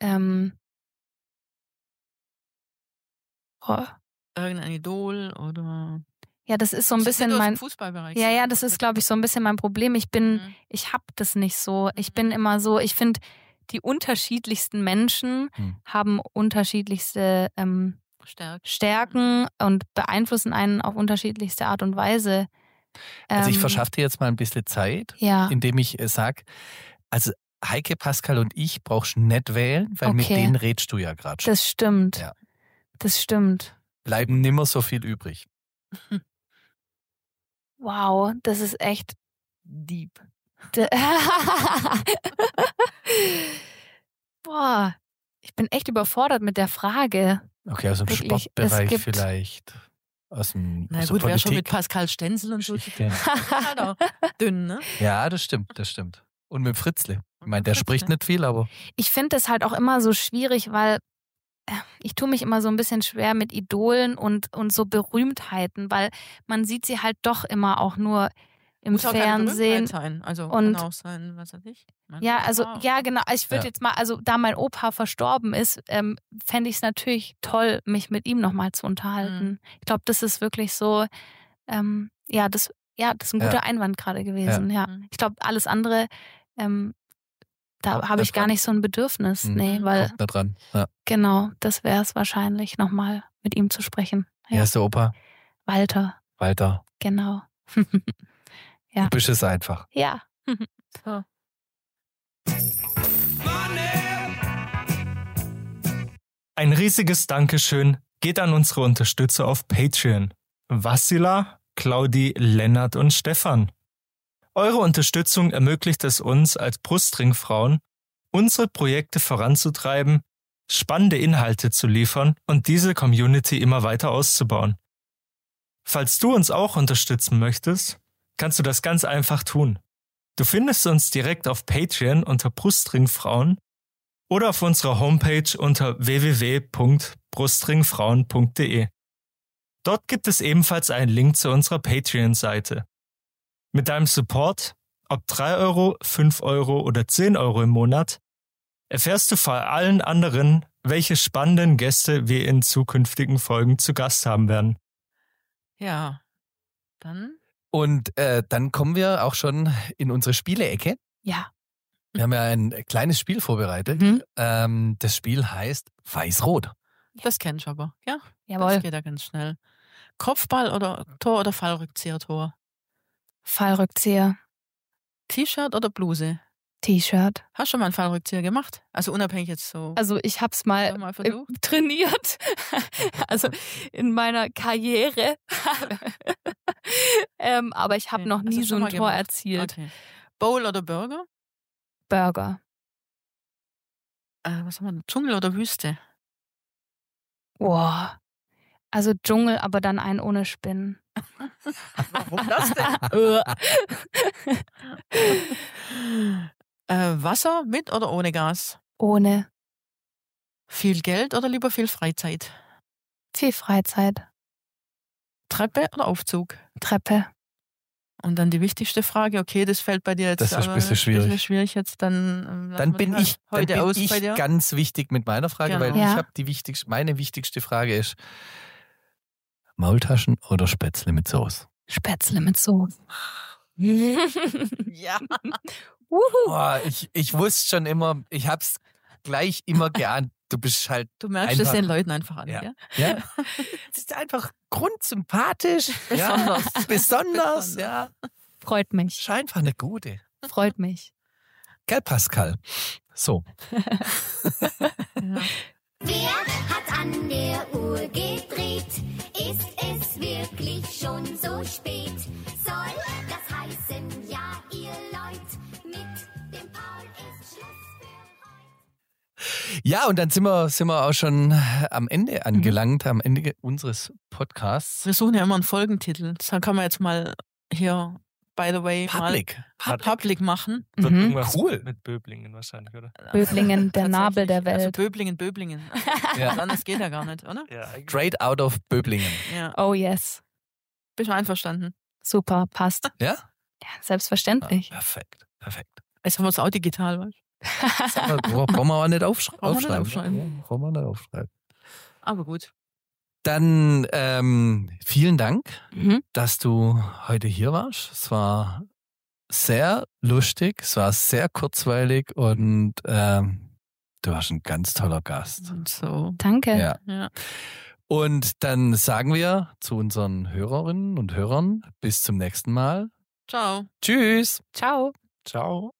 Irgendein Idol oder... Ja, das ist so ein bisschen mein Fußballbereich. Ja, das ist, glaube ich, so ein bisschen mein Problem. Ich habe das nicht so. Ich bin immer so, ich finde, die unterschiedlichsten Menschen haben unterschiedlichste Stärken und beeinflussen einen auf unterschiedlichste Art und Weise. Also ich verschaffe dir jetzt mal ein bisschen Zeit, indem ich sage, also Heike, Pascal und ich brauchst du nicht wählen, weil mit denen redest du ja gerade schon. Das stimmt. Ja. Das stimmt. Bleiben nimmer so viel übrig. Wow, das ist echt deep. Boah, ich bin echt überfordert mit der Frage. Okay, aus dem Sportbereich vielleicht. Aus dem Na gut, wäre schon mit Pascal Stenzel und so. Dünn, ne? Ja, das stimmt. Und mit Fritzle. Ich meine, der spricht nicht viel, aber... Ich finde das halt auch immer so schwierig, weil ich tue mich immer so ein bisschen schwer mit Idolen und so Berühmtheiten, weil man sieht sie halt doch immer auch nur im Muss Fernsehen. Auch sein. Also und kann auch sein, was weiß ich. Ja, genau. Ich würde jetzt mal, also da mein Opa verstorben ist, fände ich es natürlich toll, mich mit ihm nochmal zu unterhalten. Ich glaube, das ist wirklich so, das ist ein guter Einwand gerade gewesen. Ja. Ich glaube, alles andere, da habe ich gar nicht so ein Bedürfnis. Nee, weil. Kommt da dran. Ja. Genau, das wäre es wahrscheinlich, nochmal mit ihm zu sprechen. Ja. Wer ist der Opa? Walter. Genau. Ja. Du bist es einfach. Ja. So. Ein riesiges Dankeschön geht an unsere Unterstützer auf Patreon. Vassila, Claudi, Lennart und Stefan. Eure Unterstützung ermöglicht es uns als Brustringfrauen, unsere Projekte voranzutreiben, spannende Inhalte zu liefern und diese Community immer weiter auszubauen. Falls du uns auch unterstützen möchtest, kannst du das ganz einfach tun. Du findest uns direkt auf Patreon unter Brustringfrauen oder auf unserer Homepage unter www.brustringfrauen.de. Dort gibt es ebenfalls einen Link zu unserer Patreon-Seite. Mit deinem Support, ob 3 Euro, 5 Euro oder 10 Euro im Monat, erfährst du vor allen anderen, welche spannenden Gäste wir in zukünftigen Folgen zu Gast haben werden. Ja, dann... Und dann kommen wir auch schon in unsere Spiele-Ecke. Ja. Wir haben ja ein kleines Spiel vorbereitet. Das Spiel heißt Weiß-Rot. Das kennst du aber, ja? Jawohl. Das geht ja ganz schnell. Kopfball oder Tor oder Fallrückzieher-Tor? Fallrückzieher. T-Shirt oder Bluse? T-Shirt. Hast du schon mal einen Fallrückzieher gemacht? Also unabhängig jetzt so. Also ich habe es mal trainiert. Also in meiner Karriere. Aber ich habe noch nie so ein Tor erzielt. Okay. Bowl oder Burger? Burger. Was haben wir? Dschungel oder Wüste? Boah. Also Dschungel, aber dann einen ohne Spinnen. Warum das denn? Wasser mit oder ohne Gas? Ohne. Viel Geld oder lieber viel Freizeit? Viel Freizeit. Treppe oder Aufzug? Treppe. Und dann die wichtigste Frage, okay, das fällt bei dir jetzt das ist ein bisschen schwierig. Jetzt dann bin ich ganz wichtig mit meiner Frage, genau. Weil ich habe meine wichtigste Frage ist Maultaschen oder Spätzle mit Soße? Spätzle mit Soße. Ja. Oh, ich wusste schon immer, ich hab's gleich immer geahnt. Du bist halt. Du merkst es den Leuten einfach an, ja? Ja. Es ist einfach grundsympathisch. Besonders, ja. Freut mich. Ist einfach eine gute. Freut mich. Gell, Pascal? So. Ja. Wer hat an der Uhr gedreht? Ist es wirklich schon so spät? Soll das heißen, ja, ihr Leute, mit dem Paul ist Schluss für heute? Ja, und dann sind wir auch schon am Ende angelangt, am Ende unseres Podcasts. Wir suchen ja immer einen Folgentitel. Das kann man jetzt mal hier, by the way, Public machen. Wird irgendwas mit Böblingen wahrscheinlich, oder? Böblingen, der Nabel der Welt. Also Böblingen. Ja. Anders geht ja gar nicht, oder? Ja, Straight out of Böblingen. Ja. Oh yes. Bist du einverstanden? Super, passt. Ja? Ja, selbstverständlich. Ah, perfekt. Jetzt haben wir es auch digital, weißt du? Brauchen wir auch nicht aufschreiben. Brauchen wir nicht aufschreiben. Aber gut. Dann vielen Dank, dass du heute hier warst. Es war sehr lustig, es war sehr kurzweilig und du warst ein ganz toller Gast. Und so. Danke. Ja. Und dann sagen wir zu unseren Hörerinnen und Hörern bis zum nächsten Mal. Ciao. Tschüss. Ciao. Ciao.